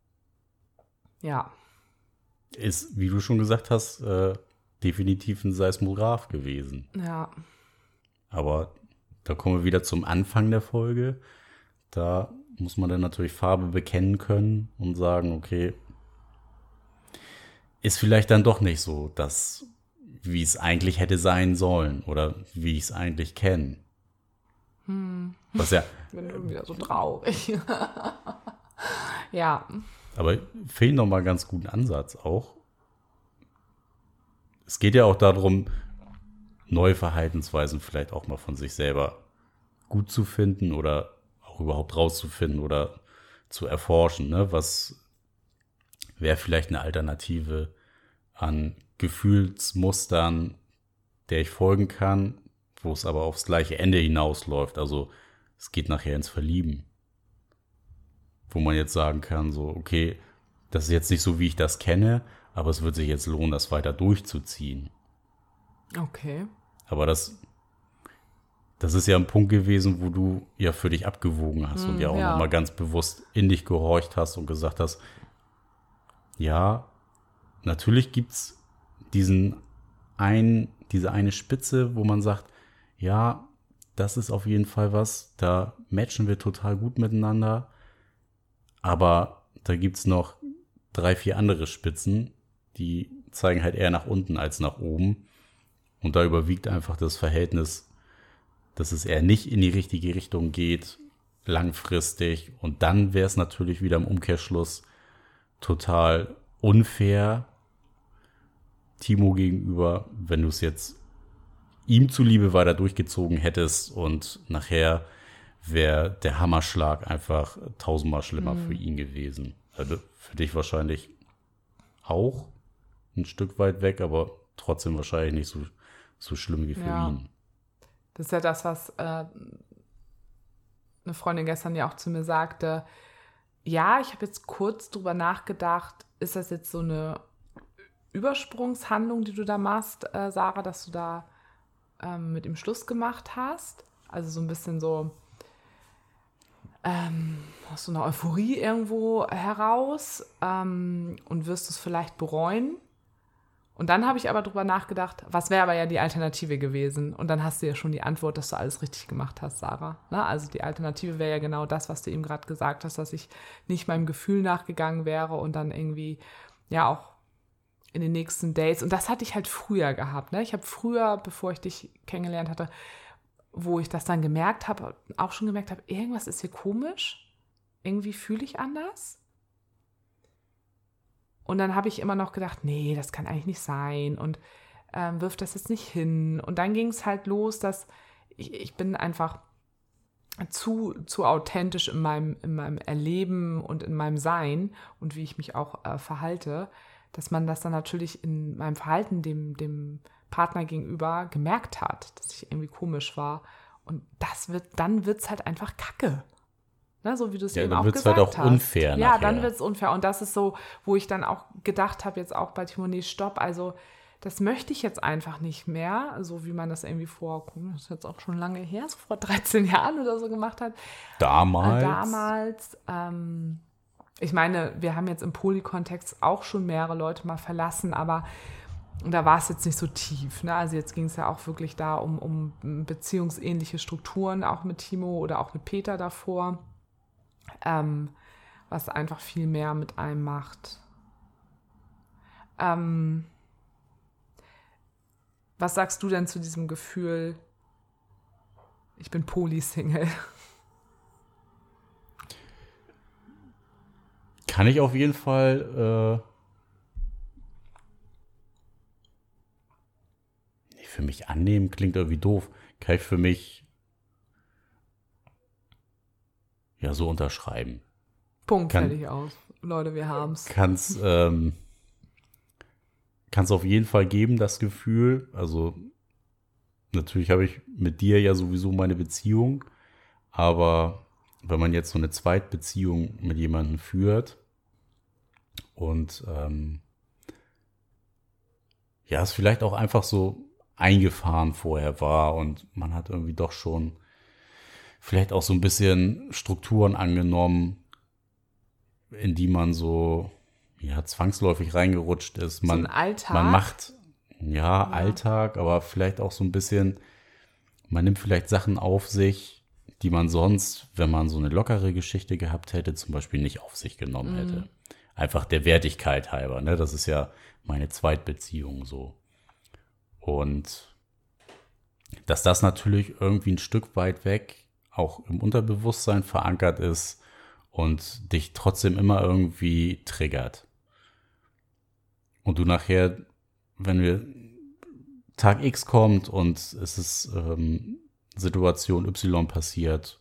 ja. Ist, wie du schon gesagt hast, äh, definitiv ein Seismograph gewesen. Ja, Aber da kommen wir wieder zum Anfang der Folge. Da muss man dann natürlich Farbe bekennen können und sagen, okay, ist vielleicht dann doch nicht so, dass, wie es eigentlich hätte sein sollen oder wie ich es eigentlich kenne. hm. Was ja, Ich bin schon wieder so traurig. Ja, aber fehlt noch mal einen ganz guten Ansatz auch. Es geht ja auch darum, neue Verhaltensweisen vielleicht auch mal von sich selber gut zu finden oder auch überhaupt rauszufinden oder zu erforschen. Ne? Was wäre vielleicht eine Alternative an Gefühlsmustern, der ich folgen kann, wo es aber aufs gleiche Ende hinausläuft. Also es geht nachher ins Verlieben. Wo man jetzt sagen kann, so, okay, das ist jetzt nicht so, wie ich das kenne, aber es wird sich jetzt lohnen, das weiter durchzuziehen. okay. Aber das, das ist ja ein Punkt gewesen, wo du ja für dich abgewogen hast und ja auch ja. nochmal ganz bewusst in dich gehorcht hast und gesagt hast, ja, natürlich gibt's diesen ein, diese eine Spitze, wo man sagt, ja, das ist auf jeden Fall was, da matchen wir total gut miteinander, aber da gibt's noch drei, vier andere Spitzen, die zeigen halt eher nach unten als nach oben. Und da überwiegt einfach das Verhältnis, dass es eher nicht in die richtige Richtung geht, langfristig. Und dann wäre es natürlich wieder im Umkehrschluss total unfair Timo gegenüber, wenn du es jetzt ihm zuliebe weiter durchgezogen hättest und nachher wäre der Hammerschlag einfach tausendmal schlimmer Mhm. für ihn gewesen. Also für dich wahrscheinlich auch ein Stück weit weg, aber trotzdem wahrscheinlich nicht so, so schlimm wie für Ja. ihn. Das ist ja das, was äh, eine Freundin gestern ja auch zu mir sagte. Ja, ich habe jetzt kurz drüber nachgedacht, ist das jetzt so eine Übersprungshandlung, die du da machst, äh, Sarah, dass du da ähm, mit ihm Schluss gemacht hast? Also so ein bisschen so ähm, aus so einer Euphorie irgendwo heraus ähm, und wirst du es vielleicht bereuen? Und dann habe ich aber drüber nachgedacht, was wäre aber ja die Alternative gewesen? Und dann hast du ja schon die Antwort, dass du alles richtig gemacht hast, Sarah. Na, also die Alternative wäre ja genau das, was du eben gerade gesagt hast, dass ich nicht meinem Gefühl nachgegangen wäre und dann irgendwie ja auch in den nächsten Dates. Und das hatte ich halt früher gehabt. Ne? Ich habe früher, bevor ich dich kennengelernt hatte, wo ich das dann gemerkt habe, auch schon gemerkt habe, irgendwas ist hier komisch. Irgendwie fühle ich anders. Und dann habe ich immer noch gedacht, nee, das kann eigentlich nicht sein und ähm, wirf das jetzt nicht hin. Und dann ging es halt los, dass ich, ich bin einfach zu, zu authentisch in meinem, in meinem Erleben und in meinem Sein und wie ich mich auch äh, verhalte, dass man das dann natürlich in meinem Verhalten dem, dem Partner gegenüber gemerkt hat, dass ich irgendwie komisch war. Und das wird, dann wird es halt einfach Kacke. Ne, so wie du es ja, eben dann auch wird's gesagt halt auch hast. unfair Ja, nachher. dann wird es unfair. Und das ist so, wo ich dann auch gedacht habe, jetzt auch bei Timonie, stopp, also das möchte ich jetzt einfach nicht mehr, so wie man das irgendwie vor, das ist jetzt auch schon lange her, so vor dreizehn Jahren oder so gemacht hat. Damals? Äh, damals, ähm, ich meine, wir haben jetzt im Poly-Kontext auch schon mehrere Leute mal verlassen, aber da war es jetzt nicht so tief. Ne? Also jetzt ging es ja auch wirklich da um, um beziehungsähnliche Strukturen, auch mit Timo oder auch mit Peter davor. Ähm, was einfach viel mehr mit einem macht. Ähm, was sagst du denn zu diesem Gefühl, ich bin Poly-Single? Kann ich auf jeden Fall äh, für mich annehmen, klingt irgendwie doof. Kann ich für mich ja so unterschreiben. Punkt, Kann, fertig aus. Leute, wir haben's. Kann's, ähm, kann's auf jeden Fall geben, das Gefühl. Also natürlich habe ich mit dir ja sowieso meine Beziehung, aber wenn man jetzt so eine Zweitbeziehung mit jemandem führt und ähm, ja, es vielleicht auch einfach so eingefahren vorher war und man hat irgendwie doch schon vielleicht auch so ein bisschen Strukturen angenommen, in die man so ja, zwangsläufig reingerutscht ist. Man, so ein Alltag. Man macht, ja, ja, Alltag, aber vielleicht auch so ein bisschen, man nimmt vielleicht Sachen auf sich, die man sonst, wenn man so eine lockere Geschichte gehabt hätte, zum Beispiel nicht auf sich genommen Mhm. hätte. Einfach der Wertigkeit halber, ne? Das ist ja meine Zweitbeziehung so. Und dass das natürlich irgendwie ein Stück weit weg auch im Unterbewusstsein verankert ist und dich trotzdem immer irgendwie triggert. Und du nachher, wenn wir Tag X kommt und es ist ähm, Situation Y passiert,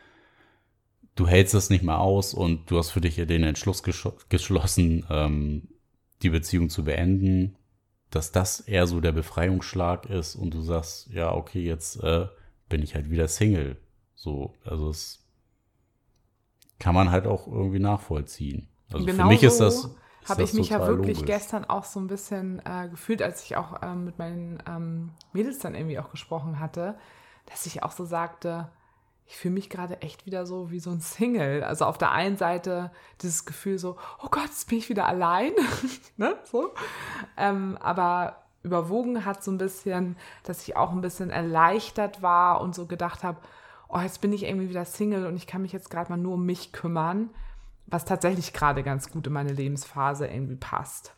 du hältst es nicht mehr aus und du hast für dich den Entschluss gesch- geschlossen, ähm, die Beziehung zu beenden, dass das eher so der Befreiungsschlag ist und du sagst, ja, okay, jetzt äh, bin ich halt wieder Single. So, also es kann man halt auch irgendwie nachvollziehen. Also genau für mich so ist das ist habe das ich mich ja total wirklich logisch. gestern auch so ein bisschen äh, gefühlt, als ich auch ähm, mit meinen ähm, Mädels dann irgendwie auch gesprochen hatte, dass ich auch so sagte, ich fühle mich gerade echt wieder so wie so ein Single. Also auf der einen Seite dieses Gefühl so, oh Gott, jetzt bin ich wieder allein. ne? so. ähm, aber überwogen hat so ein bisschen, dass ich auch ein bisschen erleichtert war und so gedacht habe, oh, jetzt bin ich irgendwie wieder Single und ich kann mich jetzt gerade mal nur um mich kümmern, was tatsächlich gerade ganz gut in meine Lebensphase irgendwie passt.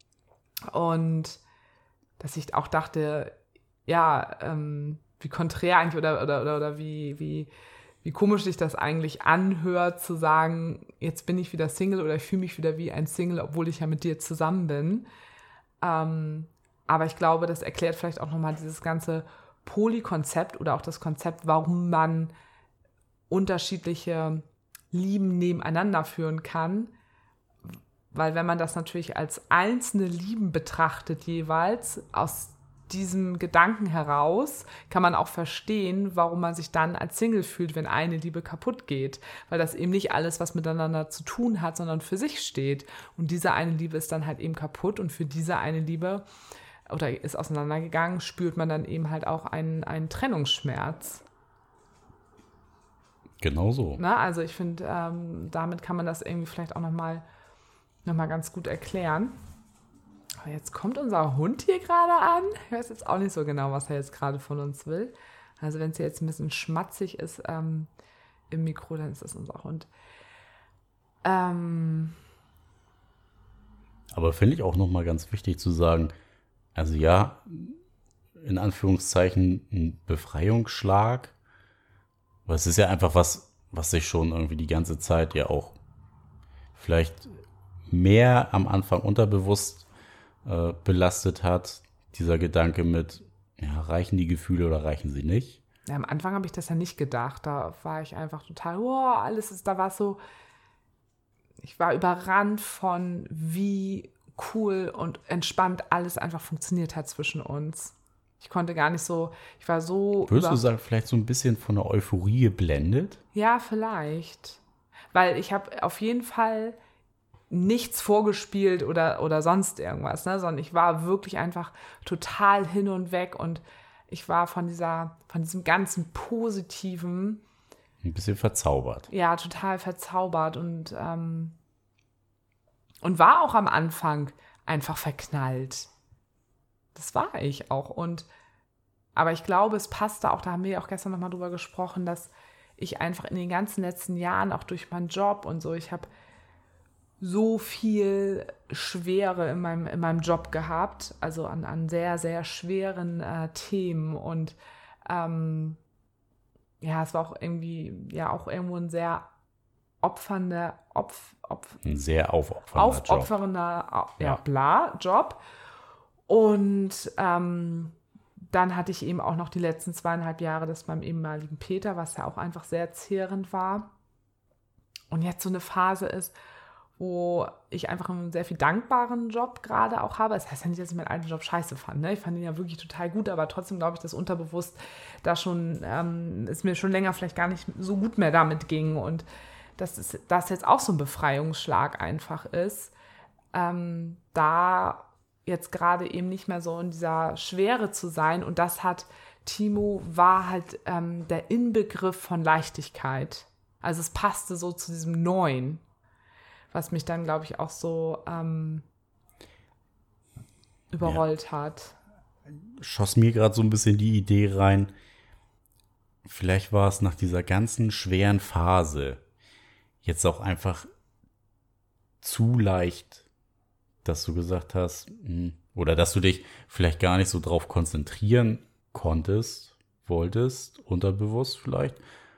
Und dass ich auch dachte, ja, ähm, wie konträr eigentlich oder, oder, oder, oder wie, wie, wie komisch sich das eigentlich anhört, zu sagen, jetzt bin ich wieder Single oder ich fühle mich wieder wie ein Single, obwohl ich ja mit dir zusammen bin. Ähm, aber ich glaube, das erklärt vielleicht auch nochmal dieses ganze Poly-Konzept oder auch das Konzept, warum man unterschiedliche Lieben nebeneinander führen kann. Weil wenn man das natürlich als einzelne Lieben betrachtet jeweils, aus diesem Gedanken heraus, kann man auch verstehen, warum man sich dann als Single fühlt, wenn eine Liebe kaputt geht. Weil das eben nicht alles, was miteinander zu tun hat, sondern für sich steht. Und diese eine Liebe ist dann halt eben kaputt und für diese eine Liebe oder ist auseinandergegangen, spürt man dann eben halt auch einen, einen Trennungsschmerz. Genau so. Na, also ich finde, ähm, damit kann man das irgendwie vielleicht auch nochmal noch mal ganz gut erklären. Jetzt kommt unser Hund hier gerade an. Ich weiß jetzt auch nicht so genau, was er jetzt gerade von uns will. Also wenn es jetzt ein bisschen schmatzig ist ähm, im Mikro, dann ist das unser Hund. Ähm, Aber finde ich auch nochmal ganz wichtig zu sagen, also ja, in Anführungszeichen ein Befreiungsschlag, aber es ist ja einfach was, was sich schon irgendwie die ganze Zeit ja auch vielleicht mehr am Anfang unterbewusst äh, belastet hat, dieser Gedanke mit, ja, reichen die Gefühle oder reichen sie nicht? ja, am Anfang habe ich das ja nicht gedacht. Da war ich einfach total, wow, alles ist, da war es so, ich war überrannt von, wie cool und entspannt alles einfach funktioniert hat zwischen uns. Ich konnte gar nicht so, ich war so... Würdest über- du sagen, vielleicht so ein bisschen von der Euphorie geblendet? Ja, vielleicht. Weil ich habe auf jeden Fall nichts vorgespielt oder, oder sonst irgendwas, ne? Sondern ich war wirklich einfach total hin und weg und ich war von dieser, von diesem ganzen Positiven, Ein bisschen verzaubert. ja, total verzaubert und, ähm, und war auch am Anfang einfach verknallt. Das war ich auch. Und aber ich glaube, es passte auch, da haben wir ja auch gestern nochmal drüber gesprochen, dass ich einfach in den ganzen letzten Jahren, auch durch meinen Job und so, ich habe so viel Schwere in meinem, in meinem Job gehabt, also an, an sehr, sehr schweren äh, Themen und ähm, ja, es war auch irgendwie, ja, auch irgendwo ein sehr opfernder, opf, opf, Ein sehr aufopfernder Job. aufopfernder, ja, Ja. bla, Job. Und ähm, dann hatte ich eben auch noch die letzten zweieinhalb Jahre das beim ehemaligen Peter, was ja auch einfach sehr zehrend war. Und jetzt so eine Phase ist, wo ich einfach einen sehr viel dankbaren Job gerade auch habe. Das heißt ja nicht, dass ich meinen alten Job scheiße fand. Ne? Ich fand ihn ja wirklich total gut, aber trotzdem glaube ich, dass unterbewusst da schon, ähm, es mir schon länger vielleicht gar nicht so gut mehr damit ging. Und dass es, das jetzt auch so ein Befreiungsschlag einfach ist, ähm, da jetzt gerade eben nicht mehr so in dieser Schwere zu sein. Und das hat, Timo war halt ähm, der Inbegriff von Leichtigkeit. Also es passte so zu diesem Neuen, was mich dann, glaube ich, auch so ähm, überrollt ja. hat. Schoss mir gerade so ein bisschen die Idee rein, vielleicht war es nach dieser ganzen schweren Phase jetzt auch einfach zu leicht, dass du gesagt hast, mh, oder dass du dich vielleicht gar nicht so drauf konzentrieren konntest, wolltest, unterbewusst vielleicht,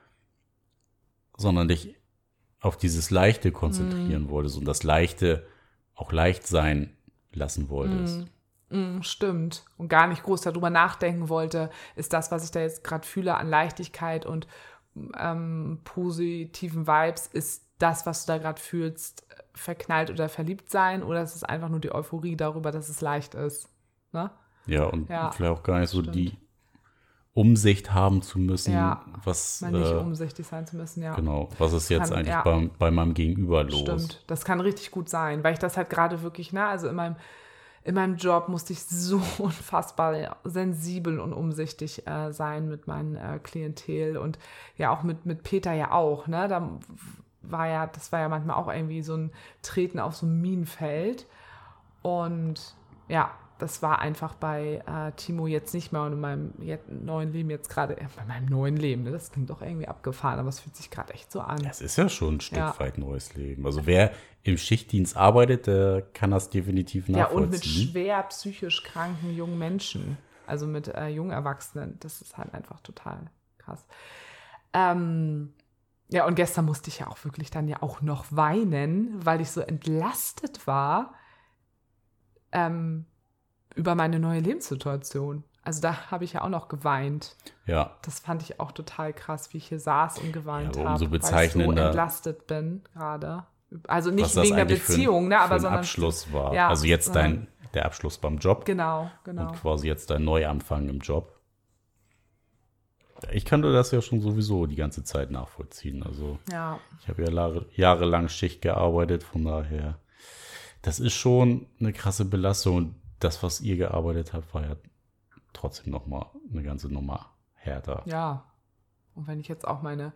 sondern dich auf dieses Leichte konzentrieren mm. wolltest und das Leichte auch leicht sein lassen wolltest. Mm. Mm, stimmt. Und gar nicht groß darüber nachdenken wollte, ist das, was ich da jetzt gerade fühle an Leichtigkeit und ähm, positiven Vibes, ist das, was du da gerade fühlst, verknallt oder verliebt sein, oder ist es einfach nur die Euphorie darüber, dass es leicht ist? Ne? Ja, und ja, vielleicht auch gar nicht so stimmt. die Umsicht haben zu müssen, ja, was mal nicht äh, umsichtig sein zu müssen, ja. Genau, was ist jetzt kann, eigentlich ja. bei, bei meinem Gegenüber los? Stimmt, das kann richtig gut sein, weil ich das halt gerade wirklich, ne, also in meinem, in meinem Job musste ich so unfassbar sensibel und umsichtig äh, sein mit meinem äh, Klientel und ja auch mit, mit Peter ja auch, ne, da war ja, das war ja manchmal auch irgendwie so ein Treten auf so ein Minenfeld und ja, das war einfach bei äh, Timo jetzt nicht mehr und in meinem jetzt, neuen Leben jetzt gerade, äh, bei meinem neuen Leben, ne? Das klingt doch irgendwie abgefahren, aber es fühlt sich gerade echt so an. Das ist ja schon ein Stück Ja. weit neues Leben. Also wer im Schichtdienst arbeitet, der kann das definitiv Ja, nachvollziehen. und mit schwer psychisch kranken jungen Menschen, also mit äh, jungen Erwachsenen, das ist halt einfach total krass. Ähm, ja, und gestern musste ich ja auch wirklich dann ja auch noch weinen, weil ich so entlastet war, ähm, über meine neue Lebenssituation. Also da habe ich ja auch noch geweint. Ja. Das fand ich auch total krass, wie ich hier saß und geweint Ja, aber habe, umso weil ich so bezeichnender, entlastet bin gerade. Also was nicht das wegen der eigentlich für ein- Beziehung, ne, für aber ein sondern Abschluss war. Ja, also jetzt sondern- dein der Abschluss beim Job Genau, genau. und quasi jetzt dein Neuanfang im Job. Ich kann dir das ja schon sowieso die ganze Zeit nachvollziehen. Also Ja, ich habe ja Jahre, jahrelang Schicht gearbeitet, von daher, das ist schon eine krasse Belastung. Und das, was ihr gearbeitet habt, war ja trotzdem nochmal eine ganze Nummer härter. ja. Und wenn ich jetzt auch meine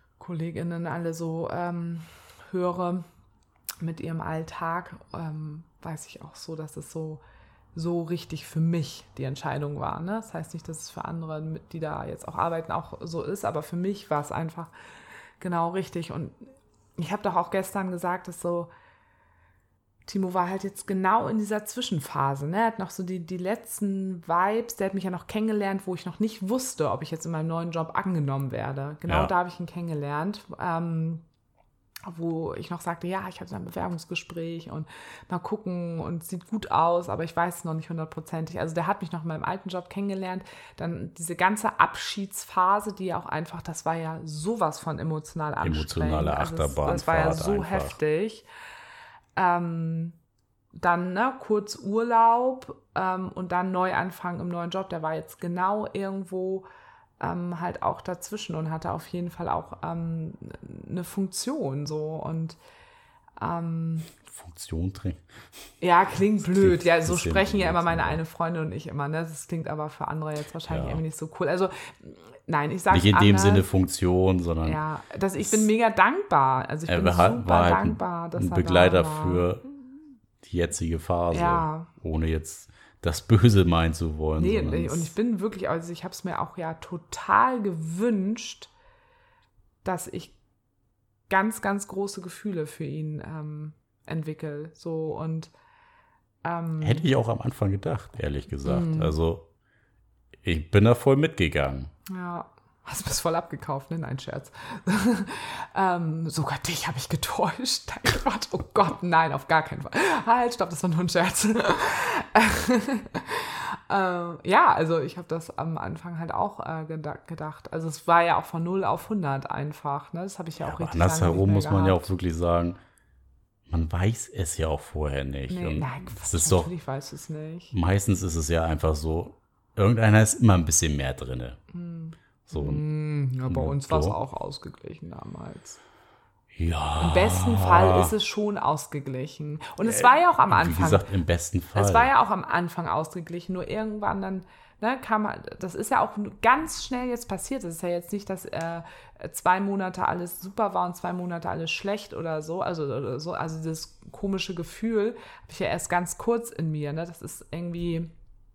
Kolleginnen alle so ähm, höre mit ihrem Alltag, ähm, weiß ich auch so, dass es so, so richtig für mich die Entscheidung war. Ne? Das heißt nicht, dass es für andere, die da jetzt auch arbeiten, auch so ist, aber für mich war es einfach genau richtig. Und ich habe doch auch gestern gesagt, dass so, Timo war halt jetzt genau in dieser Zwischenphase. Ne? Er hat noch so die, die letzten Vibes, der hat mich ja noch kennengelernt, wo ich noch nicht wusste, ob ich jetzt in meinem neuen Job angenommen werde. Genau Ja. da habe ich ihn kennengelernt. Ähm, wo ich noch sagte, ja, ich hatte ein Bewerbungsgespräch und mal gucken und es sieht gut aus, aber ich weiß es noch nicht hundertprozentig. Also der hat mich noch in meinem alten Job kennengelernt. Dann diese ganze Abschiedsphase, die ja auch einfach, das war ja sowas von emotional anstrengend. Emotionale Also Achterbahnfahrt. das, das war ja so einfach. heftig. Ähm, dann ne, kurz Urlaub ähm, und dann Neuanfang im neuen Job. Der war jetzt genau irgendwo Ähm, halt auch dazwischen und hatte auf jeden Fall auch ähm, eine Funktion so und ähm, Funktion drin. ja, klingt Das blöd. klingt Ja, ein so bisschen sprechen ja immer meine emotional. eine Freundin und ich immer. Ne? Das klingt aber für andere jetzt wahrscheinlich Ja. irgendwie nicht so cool. Also nein, ich sage Nicht in dem anders. Sinne Funktion, sondern Ja, das, ich bin mega dankbar. Also ich er bin war, super war halt dankbar, ein, dass ein er Begleiter da war. für die jetzige Phase, Ja. ohne jetzt das Böse meinen zu wollen. Nee, sondern und ich bin wirklich, also ich habe es mir auch ja total gewünscht, dass ich ganz, ganz große Gefühle für ihn ähm, entwickle. So und ähm, hätte ich auch am Anfang gedacht, ehrlich gesagt. Mhm. Also ich bin da voll mitgegangen. ja, hast mir das voll abgekauft, ne? Nein, Scherz. ähm, sogar dich habe ich getäuscht. Dein Gott, oh Gott, nein, auf gar keinen Fall. Halt, stopp, das war nur ein Scherz. ähm, ja, also ich habe das am Anfang halt auch äh, geda- gedacht. Also es war ja auch von null auf hundert einfach. Ne? Das habe ich ja, Ja, auch aber richtig lange andersherum nicht mehr muss man ja gehabt. auch wirklich sagen, man weiß es ja auch vorher nicht. Nee, Und nein, es Quatsch, ist doch, natürlich weiß es nicht. meistens ist es ja einfach so, irgendeiner ist immer ein bisschen mehr drin. So, Hm, ja, bei uns war es so. auch ausgeglichen damals. ja. Im besten Fall ist es schon ausgeglichen. Und es war ja auch am Wie Anfang. gesagt, im besten Fall. Es war ja auch am Anfang ausgeglichen, nur irgendwann dann, ne, kam man, das ist ja auch ganz schnell jetzt passiert. Es ist ja jetzt nicht, dass äh, zwei Monate alles super war und zwei Monate alles schlecht oder so. Also, oder so. Also dieses komische Gefühl habe ich ja erst ganz kurz in mir. Ne? Das ist irgendwie,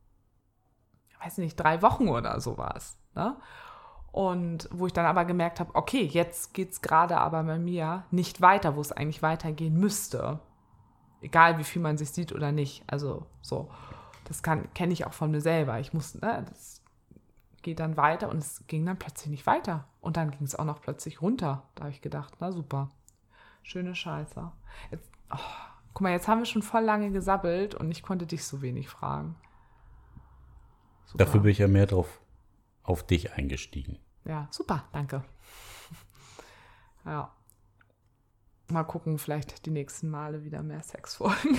ich weiß nicht, drei Wochen oder sowas. Ne? Und wo ich dann aber gemerkt habe, okay, jetzt geht es gerade aber bei mir nicht weiter, wo es eigentlich weitergehen müsste. Egal, wie viel man sich sieht oder nicht. Also so, das kenne ich auch von mir selber. Ich muss, ne, das geht dann weiter und es ging dann plötzlich nicht weiter. Und dann ging es auch noch plötzlich runter. Da habe ich gedacht, na super, schöne Scheiße. Jetzt, oh, guck mal, jetzt haben wir schon voll lange gesabbelt und ich konnte dich so wenig fragen. Super. Dafür bin ich ja mehr drauf auf dich eingestiegen. Ja, super, danke. Ja. Mal gucken, vielleicht die nächsten Male wieder mehr Sexfolgen.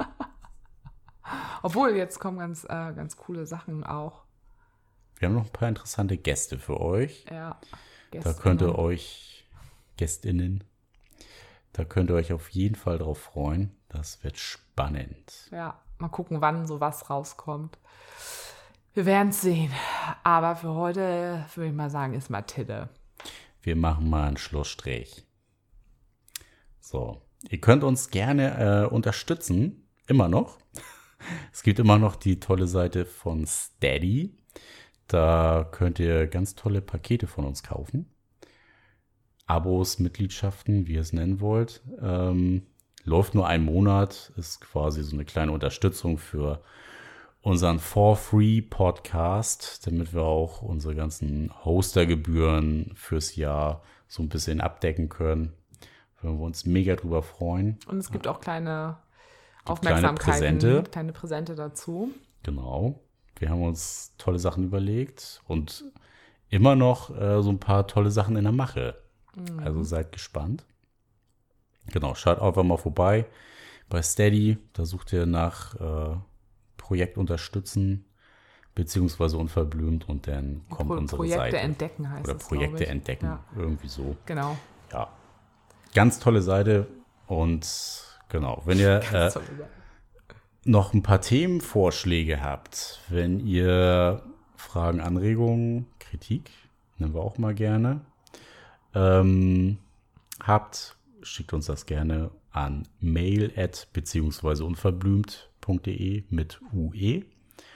Obwohl, jetzt kommen ganz, äh, ganz coole Sachen auch. Wir haben noch ein paar interessante Gäste für euch. Ja. Da könnt ihr euch, Gästinnen, da könnt ihr euch auf jeden Fall drauf freuen. Das wird spannend. Ja, mal gucken, wann sowas rauskommt. Wir werden es sehen. Aber für heute würde ich mal sagen, ist Mathilde. Wir machen mal einen Schlussstrich. So, ihr könnt uns gerne äh, unterstützen, immer noch. Es gibt immer noch die tolle Seite von Steady. Da könnt ihr ganz tolle Pakete von uns kaufen. Abos, Mitgliedschaften, wie ihr es nennen wollt. Ähm, läuft nur einen Monat, ist quasi so eine kleine Unterstützung für unseren For-Free-Podcast, damit wir auch unsere ganzen Hostergebühren fürs Jahr so ein bisschen abdecken können. Würden wir uns mega drüber freuen. Und es gibt auch kleine Gibt Aufmerksamkeiten, kleine Präsente. kleine Präsente dazu. Genau. Wir haben uns tolle Sachen überlegt und immer noch äh, so ein paar tolle Sachen in der Mache. Mhm. Also seid gespannt. Genau, schaut einfach mal vorbei bei Steady. Da sucht ihr nach äh, Projekt unterstützen, beziehungsweise unverblümt und dann kommt Pro- unsere Projekte Seite. entdecken heißt Oder es, Projekte glaub ich. entdecken, Ja. irgendwie so. Genau. Ja, ganz tolle Seite und genau, wenn ihr äh, Sorry. noch ein paar Themenvorschläge habt, wenn ihr Fragen, Anregungen, Kritik, nehmen wir auch mal gerne, ähm, habt, schickt uns das gerne an mail at beziehungsweise unverblümt.de mit U E.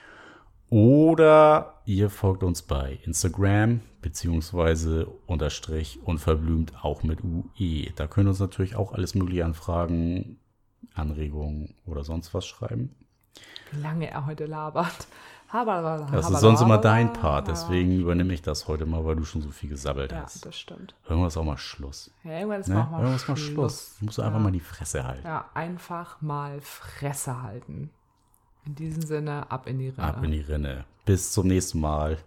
Oder ihr folgt uns bei Instagram beziehungsweise unterstrich unverblümt auch mit U E. Da könnt ihr uns natürlich auch alles mögliche Anfragen, Anregungen oder sonst was schreiben. Wie lange er heute labert. Habala, das habala, ist sonst immer habala, dein Part, deswegen ja. übernehme ich das heute mal, weil du schon so viel gesabbelt Ja, hast. das stimmt. Irgendwas auch mal Schluss. Ja, irgendwann ist Ne? mal, Irgendwas mal Schluss. Schluss. Du musst einfach Ja. mal die Fresse halten. Ja, einfach mal Fresse halten. In diesem Sinne, ab in die Rinne. Ab in die Rinne. Bis zum nächsten Mal.